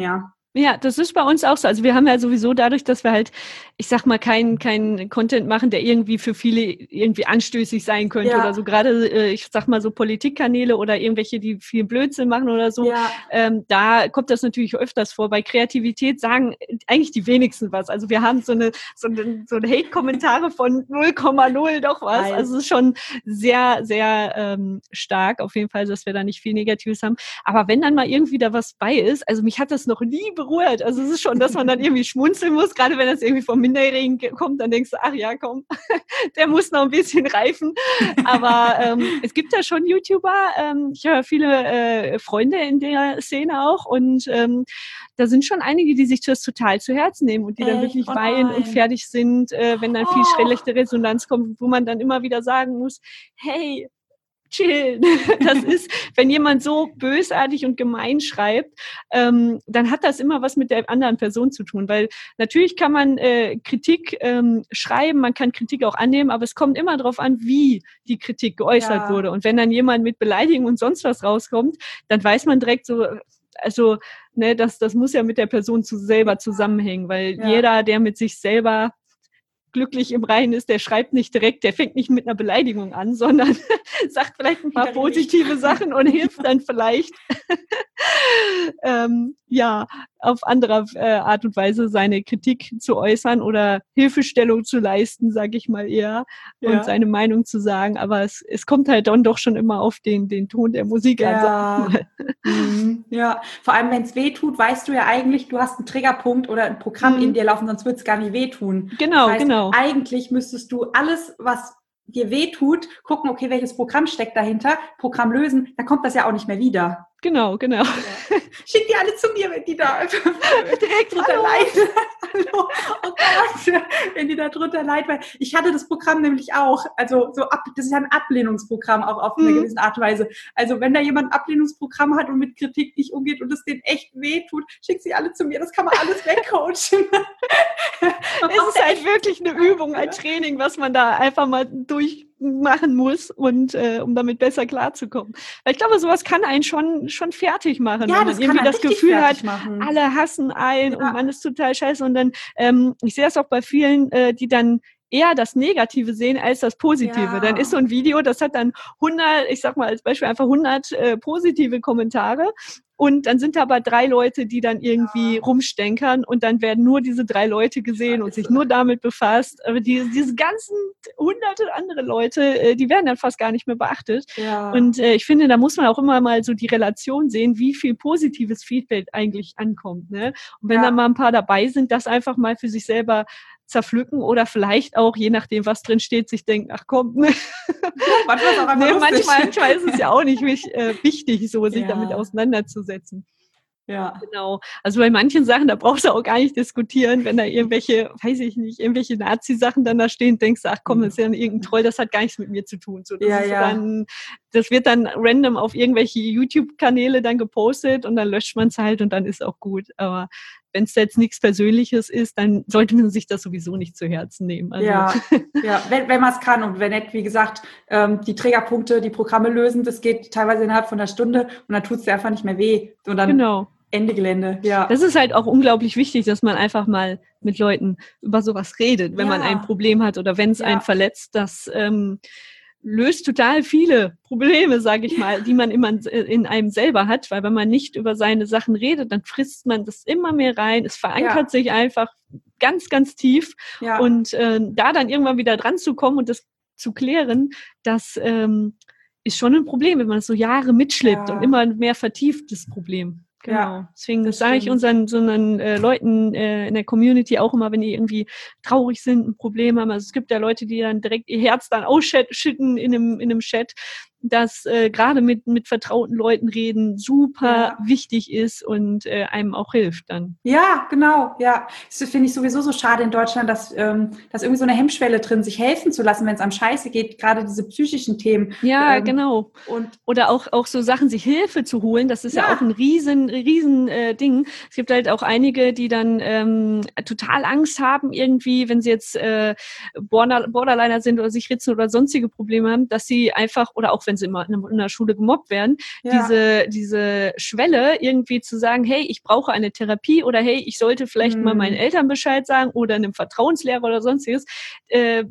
Ja, das ist bei uns auch so. Also wir haben ja sowieso dadurch, dass wir halt, ich sag mal, keinen keinen Content machen, der irgendwie für viele irgendwie anstößig sein könnte Ja. oder so. Gerade, äh, ich sag mal so Politikkanäle oder irgendwelche, die viel Blödsinn machen oder so. Ja. Ähm, da kommt das natürlich öfters vor. Bei Kreativität sagen eigentlich die wenigsten was. Also wir haben so eine so eine, so eine Hate-Kommentare von null Komma null doch was. Nein. Also es ist schon sehr, sehr ähm, stark auf jeden Fall, dass wir da nicht viel Negatives haben. Aber wenn dann mal irgendwie da was bei ist, also mich hat das noch nie berührt. Also es ist schon, dass man dann irgendwie schmunzeln muss, gerade wenn das irgendwie vom Minderjährigen kommt, dann denkst du, ach ja, komm, der muss noch ein bisschen reifen. Aber ähm, es gibt ja schon YouTuber, ähm, ich habe viele äh, Freunde in der Szene auch und ähm, da sind schon einige, die sich das total zu Herzen nehmen und die dann Echt? wirklich Oh weinen nein. und fertig sind, äh, wenn dann viel Oh. schlechte Resonanz kommt, wo man dann immer wieder sagen muss, hey, chill. Das ist, wenn jemand so bösartig und gemein schreibt, ähm, dann hat das immer was mit der anderen Person zu tun, weil natürlich kann man äh, Kritik ähm, schreiben, man kann Kritik auch annehmen, aber es kommt immer darauf an, wie die Kritik geäußert Ja. wurde. Und wenn dann jemand mit Beleidigung und sonst was rauskommt, dann weiß man direkt so, also ne, das, das muss ja mit der Person zu selber zusammenhängen, weil Ja. jeder, der mit sich selber glücklich im Reinen ist, der schreibt nicht direkt, der fängt nicht mit einer Beleidigung an, sondern sagt vielleicht ein paar positive Sachen und hilft dann vielleicht, ähm, ja, auf andere äh, Art und Weise seine Kritik zu äußern oder Hilfestellung zu leisten, sage ich mal eher, Ja. und seine Meinung zu sagen. Aber es, es kommt halt dann doch schon immer auf den, den Ton der Musik an. Ja. Sag ich mal. Mhm. Ja, vor allem wenn es weh tut, weißt du ja eigentlich, du hast einen Triggerpunkt oder ein Programm Mhm. in dir laufen, sonst wird es gar nicht wehtun. Genau, das heißt, genau. eigentlich müsstest du alles, was dir weh tut, gucken, okay, welches Programm steckt dahinter, Programm lösen, dann kommt das ja auch nicht mehr wieder. Genau, genau. Ja. Schick die alle zu mir, wenn die da direkt drunter leiden. Hallo. Oh Gott, wenn die da drunter leiden. Weil ich hatte das Programm nämlich auch. Also so ab, das ist ja ein Ablehnungsprogramm auch auf eine Mhm. gewisse Art und Weise. Also wenn da jemand ein Ablehnungsprogramm hat und mit Kritik nicht umgeht und es denen echt wehtut, schick sie alle zu mir. Das kann man alles wegcoachen. Es ist halt wirklich eine Übung, ein Training, was man da einfach mal durchmachen muss, und äh, um damit besser klarzukommen. Weil ich glaube, sowas kann einen schon schon fertig machen, Ja, wenn das man kann irgendwie einen das richtig Gefühl hat, fertig machen. alle hassen einen Ja. und man ist total scheiße. Und dann, ähm, ich sehe das auch bei vielen, äh, die dann eher das Negative sehen als das Positive. Ja. Dann ist so ein Video, das hat dann hundert, ich sag mal als Beispiel einfach hundert äh, positive Kommentare. Und dann sind da aber drei Leute, die dann irgendwie Ja. rumstenkern, und dann werden nur diese drei Leute gesehen und sich nur damit befasst. Aber die, diese ganzen hunderte andere Leute, äh, die werden dann fast gar nicht mehr beachtet. Ja. Und äh, ich finde, da muss man auch immer mal so die Relation sehen, wie viel positives Feedback eigentlich ankommt. Ne? Und wenn Ja. da mal ein paar dabei sind, das einfach mal für sich selber zerpflücken oder vielleicht auch, je nachdem, was drin steht, sich denken, ach komm, ne? Manchmal ist auch einfach Nee, lustig. manchmal, manchmal ist es ja auch nicht wich- äh, wichtig, so sich Ja. damit auseinanderzusetzen. Ja. Genau. Also bei manchen Sachen, da brauchst du auch gar nicht diskutieren, wenn da irgendwelche, weiß ich nicht, irgendwelche Nazi-Sachen dann da stehen, denkst du, ach komm, das ist ja irgendein Troll, das hat gar nichts mit mir zu tun. So, das Ja, ist so ja. dann, das wird dann random auf irgendwelche YouTube-Kanäle dann gepostet und dann löscht man es halt und dann ist auch gut. Aber wenn es jetzt nichts Persönliches ist, dann sollte man sich das sowieso nicht zu Herzen nehmen. Also, Ja, ja, wenn, wenn man es kann und wenn nicht, wie gesagt, ähm, die Triggerpunkte, die Programme lösen, das geht teilweise innerhalb von einer Stunde und dann tut es dir einfach nicht mehr weh. Und dann genau. Ende Gelände, ja. Das ist halt auch unglaublich wichtig, dass man einfach mal mit Leuten über sowas redet, wenn Ja. man ein Problem hat oder wenn es Ja. einen verletzt. Das ähm, löst total viele Probleme, sage ich mal, die man immer in einem selber hat, weil wenn man nicht über seine Sachen redet, dann frisst man das immer mehr rein. Es verankert Ja. sich einfach ganz, ganz tief. Ja. Und äh, da dann irgendwann wieder dran zu kommen und das zu klären, das ähm, ist schon ein Problem, wenn man es so Jahre mitschleppt Ja. und immer mehr vertieft, das Problem. Genau. Ja, Deswegen das sage ich stimmt. unseren so einen, äh, Leuten äh, in der Community auch immer, wenn die irgendwie traurig sind, ein Problem haben. Also es gibt ja Leute, die dann direkt ihr Herz dann ausschütten in einem, in einem Chat, dass äh, gerade mit, mit vertrauten Leuten reden super Ja. wichtig ist und äh, einem auch hilft dann. Ja, genau, ja. Das finde ich sowieso so schade in Deutschland, dass, ähm, dass irgendwie so eine Hemmschwelle drin, sich helfen zu lassen, wenn es einem scheiße geht, gerade diese psychischen Themen. Ja, ähm, genau. Und Oder auch, auch so Sachen, sich Hilfe zu holen, das ist ja, Ja. auch ein riesen, riesen äh, Ding. Es gibt halt auch einige, die dann ähm, total Angst haben, irgendwie, wenn sie jetzt äh, Border, Borderliner sind oder sich ritzen oder sonstige Probleme haben, dass sie einfach, oder auch wenn sie immer in der Schule gemobbt werden, Ja. diese, diese Schwelle irgendwie zu sagen, hey, ich brauche eine Therapie oder hey, ich sollte vielleicht Mhm. mal meinen Eltern Bescheid sagen oder einem Vertrauenslehrer oder sonstiges, äh,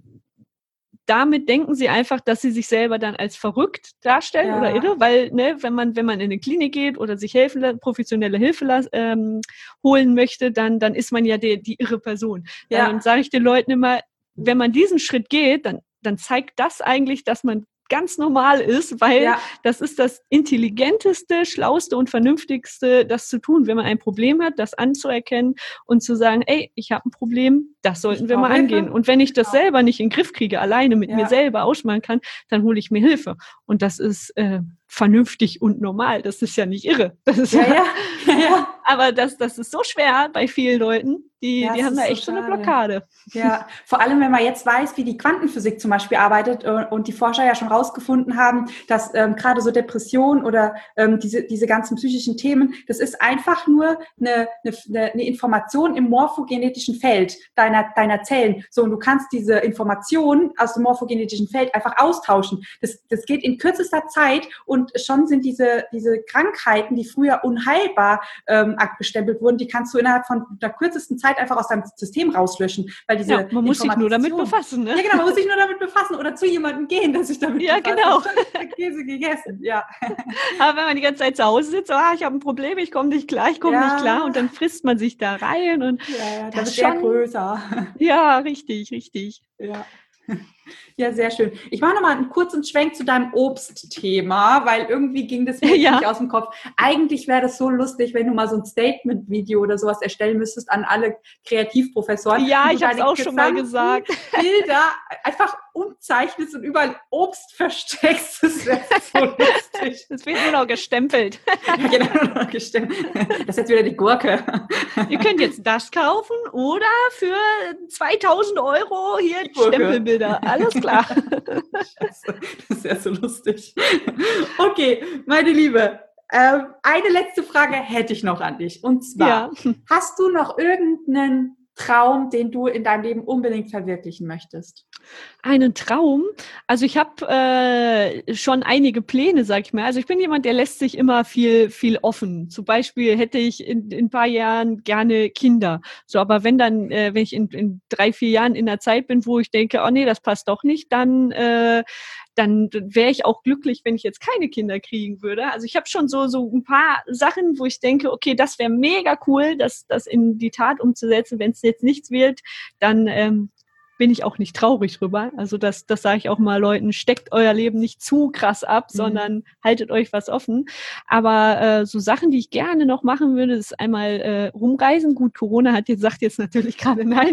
damit denken sie einfach, dass sie sich selber dann als verrückt darstellen Ja. oder irre, weil, ne, wenn man, wenn man in eine Klinik geht oder sich helfen, professionelle Hilfe ähm, holen möchte, dann, dann ist man ja die, die irre Person. Ja. Dann sage ich den Leuten immer, wenn man diesen Schritt geht, dann, dann zeigt das eigentlich, dass man ganz normal ist, weil Ja. das ist das intelligenteste, schlauste und vernünftigste, das zu tun, wenn man ein Problem hat, das anzuerkennen und zu sagen, ey, ich habe ein Problem, das sollten Ich wir mal brauche Hilfe. angehen. Und wenn ich das Genau. selber nicht in den Griff kriege, alleine mit Ja. mir selber ausmachen kann, dann hole ich mir Hilfe. Und das ist äh, vernünftig und normal. Das ist ja nicht irre. Das ist Ja, ja, ja, ja. aber das, das ist so schwer bei vielen Leuten, die, Ja, die es haben ist da so echt so eine schade. Blockade. Ja, vor allem, wenn man jetzt weiß, wie die Quantenphysik zum Beispiel arbeitet äh, und die Forscher ja schon rausgefunden haben, dass ähm, gerade so Depression oder ähm, diese, diese ganzen psychischen Themen, das ist einfach nur eine, eine, eine Information im morphogenetischen Feld deiner, deiner Zellen. So, und du kannst diese Information aus dem morphogenetischen Feld einfach austauschen. Das, das geht in kürzester Zeit und schon sind diese, diese Krankheiten, die früher unheilbar ähm, abgestempelt wurden, die kannst du innerhalb von der kürzesten Zeit einfach aus deinem System rauslöschen, weil diese Ja, man muss sich nur damit Information- befassen, ne? Ja, genau, man muss sich nur damit befassen oder zu jemandem gehen, der sich damit Ja, befasst. genau. Und schon ist der Käse gegessen, ja. Aber wenn man die ganze Zeit zu Hause sitzt, so, ah, ich habe ein Problem, ich komme nicht klar, ich komme Ja. nicht klar und dann frisst man sich da rein und Ja, ja, da das wird er schon- größer. ja, richtig, richtig. Ja. Ja, sehr schön. Ich mache nochmal einen kurzen Schwenk zu deinem Obstthema, weil irgendwie ging das mir Ja. nicht aus dem Kopf. Eigentlich wäre das so lustig, wenn du mal so ein Statement-Video oder sowas erstellen müsstest an alle Kreativprofessoren. Ja, und du ich habe es deine auch schon mal gesamten gesagt. Bilder einfach umzeichnest und überall Obst versteckst. Das wäre so lustig. Es wird nur noch gestempelt. Ja, genau, gestimmt. Das ist jetzt wieder die Gurke. Ihr könnt jetzt das kaufen oder für zweitausend Euro hier Die Gurke. Stempelbilder. Alles klar. Scheiße, das ist ja so lustig. Okay, meine Liebe, ähm, eine letzte Frage hätte ich noch an dich. Und zwar, Ja. hast du noch irgendeinen Traum, den du in deinem Leben unbedingt verwirklichen möchtest? Einen Traum? Also ich habe äh, schon einige Pläne, sag ich mal. Also ich bin jemand, der lässt sich immer viel, viel offen. Zum Beispiel hätte ich in, in ein paar Jahren gerne Kinder. So, aber wenn dann, äh, wenn ich in, in drei, vier Jahren in der Zeit bin, wo ich denke, oh nee, das passt doch nicht, dann äh, dann wäre ich auch glücklich, wenn ich jetzt keine Kinder kriegen würde. Also ich habe schon so so ein paar Sachen, wo ich denke, okay, das wäre mega cool, das das in die Tat umzusetzen. Wenn es jetzt nichts wird, dann ähm, bin ich auch nicht traurig drüber. Also das, das sage ich auch mal Leuten, steckt euer Leben nicht zu krass ab, Mhm. sondern haltet euch was offen. Aber äh, so Sachen, die ich gerne noch machen würde, ist einmal äh, rumreisen. Gut, Corona hat jetzt, sagt jetzt natürlich gerade nein.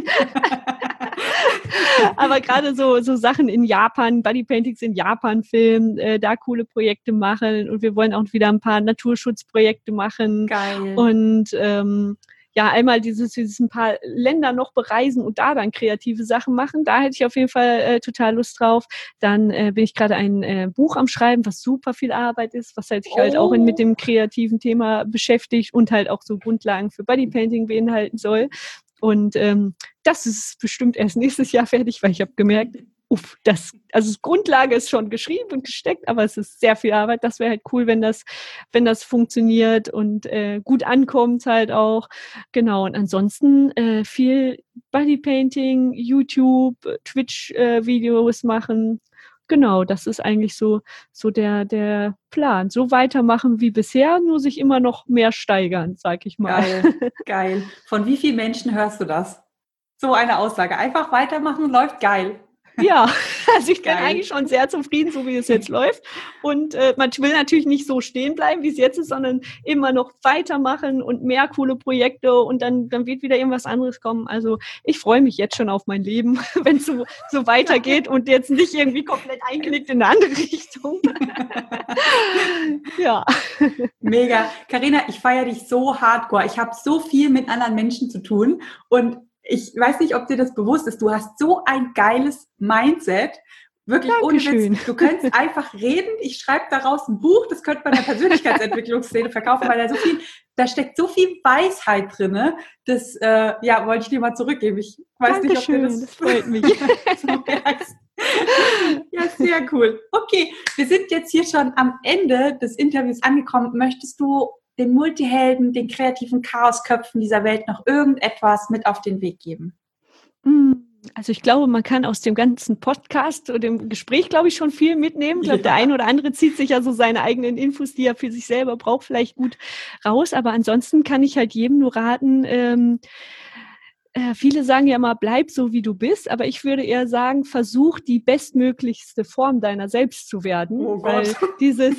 Aber gerade so, so Sachen in Japan, Bodypaintings in Japan filmen, äh, da coole Projekte machen. Und wir wollen auch wieder ein paar Naturschutzprojekte machen. Geil. Und ähm, ja, einmal dieses, dieses ein paar Länder noch bereisen und da dann kreative Sachen machen. Da hätte ich auf jeden Fall äh, total Lust drauf. Dann äh, bin ich gerade ein äh, Buch am Schreiben, was super viel Arbeit ist, was halt sich Oh. halt auch in, mit dem kreativen Thema beschäftigt und halt auch so Grundlagen für Bodypainting beinhalten soll. Und ähm, das ist bestimmt erst nächstes Jahr fertig, weil ich habe gemerkt, uff, das, also das Grundlage ist schon geschrieben und gesteckt, aber es ist sehr viel Arbeit. Das wäre halt cool, wenn das, wenn das funktioniert und äh, gut ankommt halt auch. Genau. Und ansonsten äh, viel Bodypainting, YouTube, Twitch-Videos äh, machen. Genau, das ist eigentlich so, so der, der Plan. So weitermachen wie bisher, nur sich immer noch mehr steigern, sag ich mal. Geil, geil. Von wie vielen Menschen hörst du das? So eine Aussage. Einfach weitermachen, läuft geil. Ja, also ich bin Geil. eigentlich schon sehr zufrieden, so wie es jetzt läuft. Und äh, man will natürlich nicht so stehen bleiben, wie es jetzt ist, sondern immer noch weitermachen und mehr coole Projekte und dann, dann wird wieder irgendwas anderes kommen. Also ich freue mich jetzt schon auf mein Leben, wenn es so, so weitergeht und jetzt nicht irgendwie komplett eingelegt in eine andere Richtung. Ja. Mega. Carina, ich feiere dich so hardcore. Ich habe so viel mit anderen Menschen zu tun und ich weiß nicht, ob dir das bewusst ist. Du hast so ein geiles Mindset. Wirklich ohne Dankeschön. Witz. Du könntest einfach reden. Ich schreibe daraus ein Buch. Das könnte man in der Persönlichkeitsentwicklungsszene verkaufen, weil da so viel, da steckt so viel Weisheit drinne. Das, äh, ja, wollte ich dir mal zurückgeben. Ich weiß Dankeschön, nicht, ob dir das, das freut mich. so merkst. Ja, sehr cool. Okay, wir sind jetzt hier schon am Ende des Interviews angekommen. Möchtest du den Multihelden, den kreativen Chaosköpfen dieser Welt noch irgendetwas mit auf den Weg geben? Also ich glaube, man kann aus dem ganzen Podcast oder dem Gespräch, glaube ich, schon viel mitnehmen. Ich glaube, ja. Der eine oder andere zieht sich ja so seine eigenen Infos, die er für sich selber braucht, vielleicht gut raus. Aber ansonsten kann ich halt jedem nur raten, ähm, äh, viele sagen ja immer, bleib so, wie du bist. Aber ich würde eher sagen, versuch die bestmöglichste Form deiner selbst zu werden. Oh weil Gott. dieses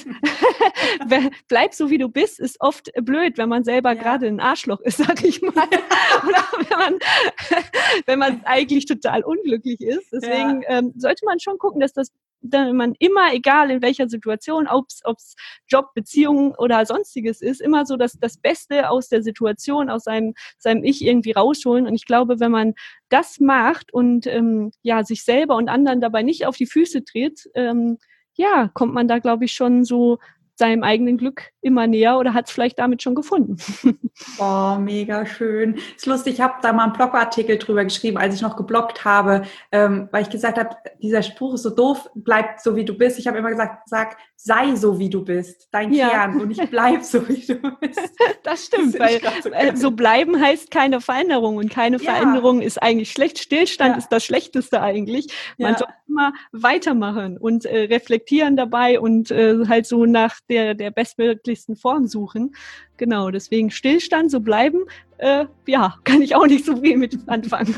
bleib so, wie du bist, ist oft blöd, wenn man selber ja. gerade ein Arschloch ist, sag ich mal. Oder wenn man, wenn man eigentlich total unglücklich ist. Deswegen ja. ähm, sollte man schon gucken, dass das dass man immer, egal in welcher Situation, ob es Job, Beziehung oder sonstiges ist, immer so das, das Beste aus der Situation, aus seinem, seinem Ich irgendwie rausholen. Und ich glaube, wenn man das macht und ähm, ja sich selber und anderen dabei nicht auf die Füße tritt, ähm, ja, kommt man da, glaube ich, schon so seinem eigenen Glück immer näher oder hat es vielleicht damit schon gefunden. Oh, mega schön. Ist lustig, ich habe da mal einen Blogartikel drüber geschrieben, als ich noch gebloggt habe, ähm, weil ich gesagt habe, dieser Spruch ist so doof, bleib so, wie du bist. Ich habe immer gesagt, sag, sei so, wie du bist, dein ja. Kern und nicht bleib so, wie du bist. Das stimmt, das weil so, äh, so bleiben heißt keine Veränderung und keine ja. Veränderung ist eigentlich schlecht. Stillstand ja. ist das Schlechteste eigentlich. Man ja. soll immer weitermachen und äh, reflektieren dabei und äh, halt so nach der, der bestmöglichsten Form suchen. Genau, deswegen Stillstand, so bleiben, äh, ja, kann ich auch nicht so viel mit anfangen.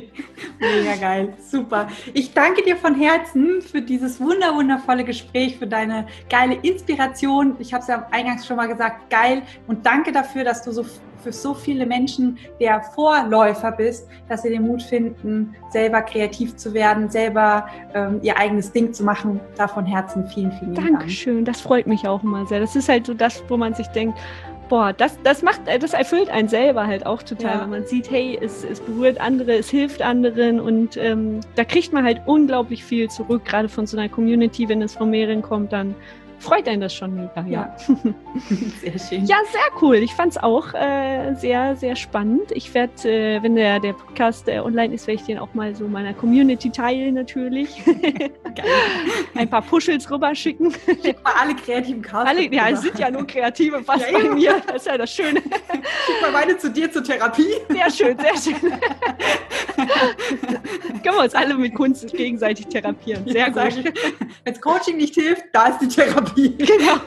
Mega geil, super. Ich danke dir von Herzen für dieses wunder, wundervolle Gespräch, für deine geile Inspiration. Ich habe es ja eingangs schon mal gesagt, geil. Und danke dafür, dass du so für so viele Menschen der Vorläufer bist, dass sie den Mut finden, selber kreativ zu werden, selber ähm, ihr eigenes Ding zu machen. Da von Herzen vielen, vielen Dank. Dankeschön, das freut mich auch immer sehr. Das ist halt so das, wo man sich denkt, boah, das, das macht, das erfüllt einen selber halt auch total, ja. wenn man sieht, hey, es, es berührt andere, es hilft anderen und ähm, da kriegt man halt unglaublich viel zurück, gerade von so einer Community, wenn es von mehreren kommt, dann freut einen das schon mega, ja. ja. Sehr schön. Ja, sehr cool. Ich fand es auch äh, sehr, sehr spannend. Ich werde, äh, wenn der, der Podcast äh, online ist, werde ich den auch mal so meiner Community teilen natürlich. Ein paar Puschels rüberschicken. Schick mal alle kreativen Chaos. Alle, ja, es sind ja nur Kreative fast ja, bei mir. Das ist ja das Schöne. Schick mal meine zu dir zur Therapie. Sehr schön, sehr schön. Können wir uns alle mit Kunst gegenseitig therapieren. Sehr ja, gut. Wenn das Coaching nicht hilft, da ist die Therapie. Genau.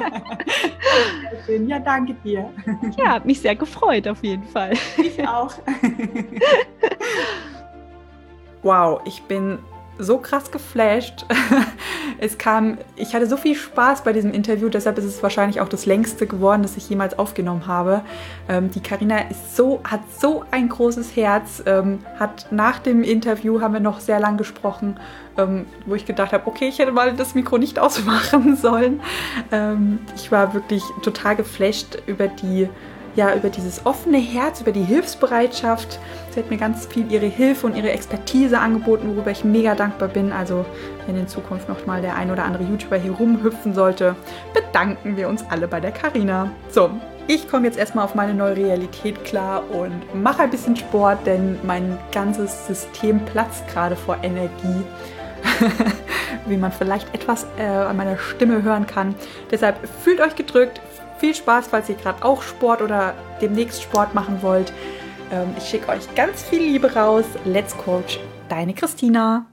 Sehr schön. Ja, danke dir. Ja, hat mich sehr gefreut auf jeden Fall. Ich auch. Wow, ich bin so krass geflasht. Es kam, ich hatte so viel Spaß bei diesem Interview, deshalb ist es wahrscheinlich auch das längste geworden, das ich jemals aufgenommen habe. Ähm, die Carina ist so, hat so ein großes Herz, ähm, hat nach dem Interview, haben wir noch sehr lang gesprochen, ähm, wo ich gedacht habe, okay, ich hätte mal das Mikro nicht ausmachen sollen. Ähm, ich war wirklich total geflasht über die ja, über dieses offene Herz, über die Hilfsbereitschaft. Sie hat mir ganz viel ihre Hilfe und ihre Expertise angeboten, worüber ich mega dankbar bin. Also wenn in Zukunft noch mal der ein oder andere YouTuber hier rumhüpfen sollte, bedanken wir uns alle bei der Carina. So, ich komme jetzt erstmal auf meine neue Realität klar und mache ein bisschen Sport, denn mein ganzes System platzt gerade vor Energie. Wie man vielleicht etwas äh, an meiner Stimme hören kann. Deshalb fühlt euch gedrückt. Viel Spaß, falls ihr gerade auch Sport oder demnächst Sport machen wollt. Ich schicke euch ganz viel Liebe raus. Let's Coach, deine Christina.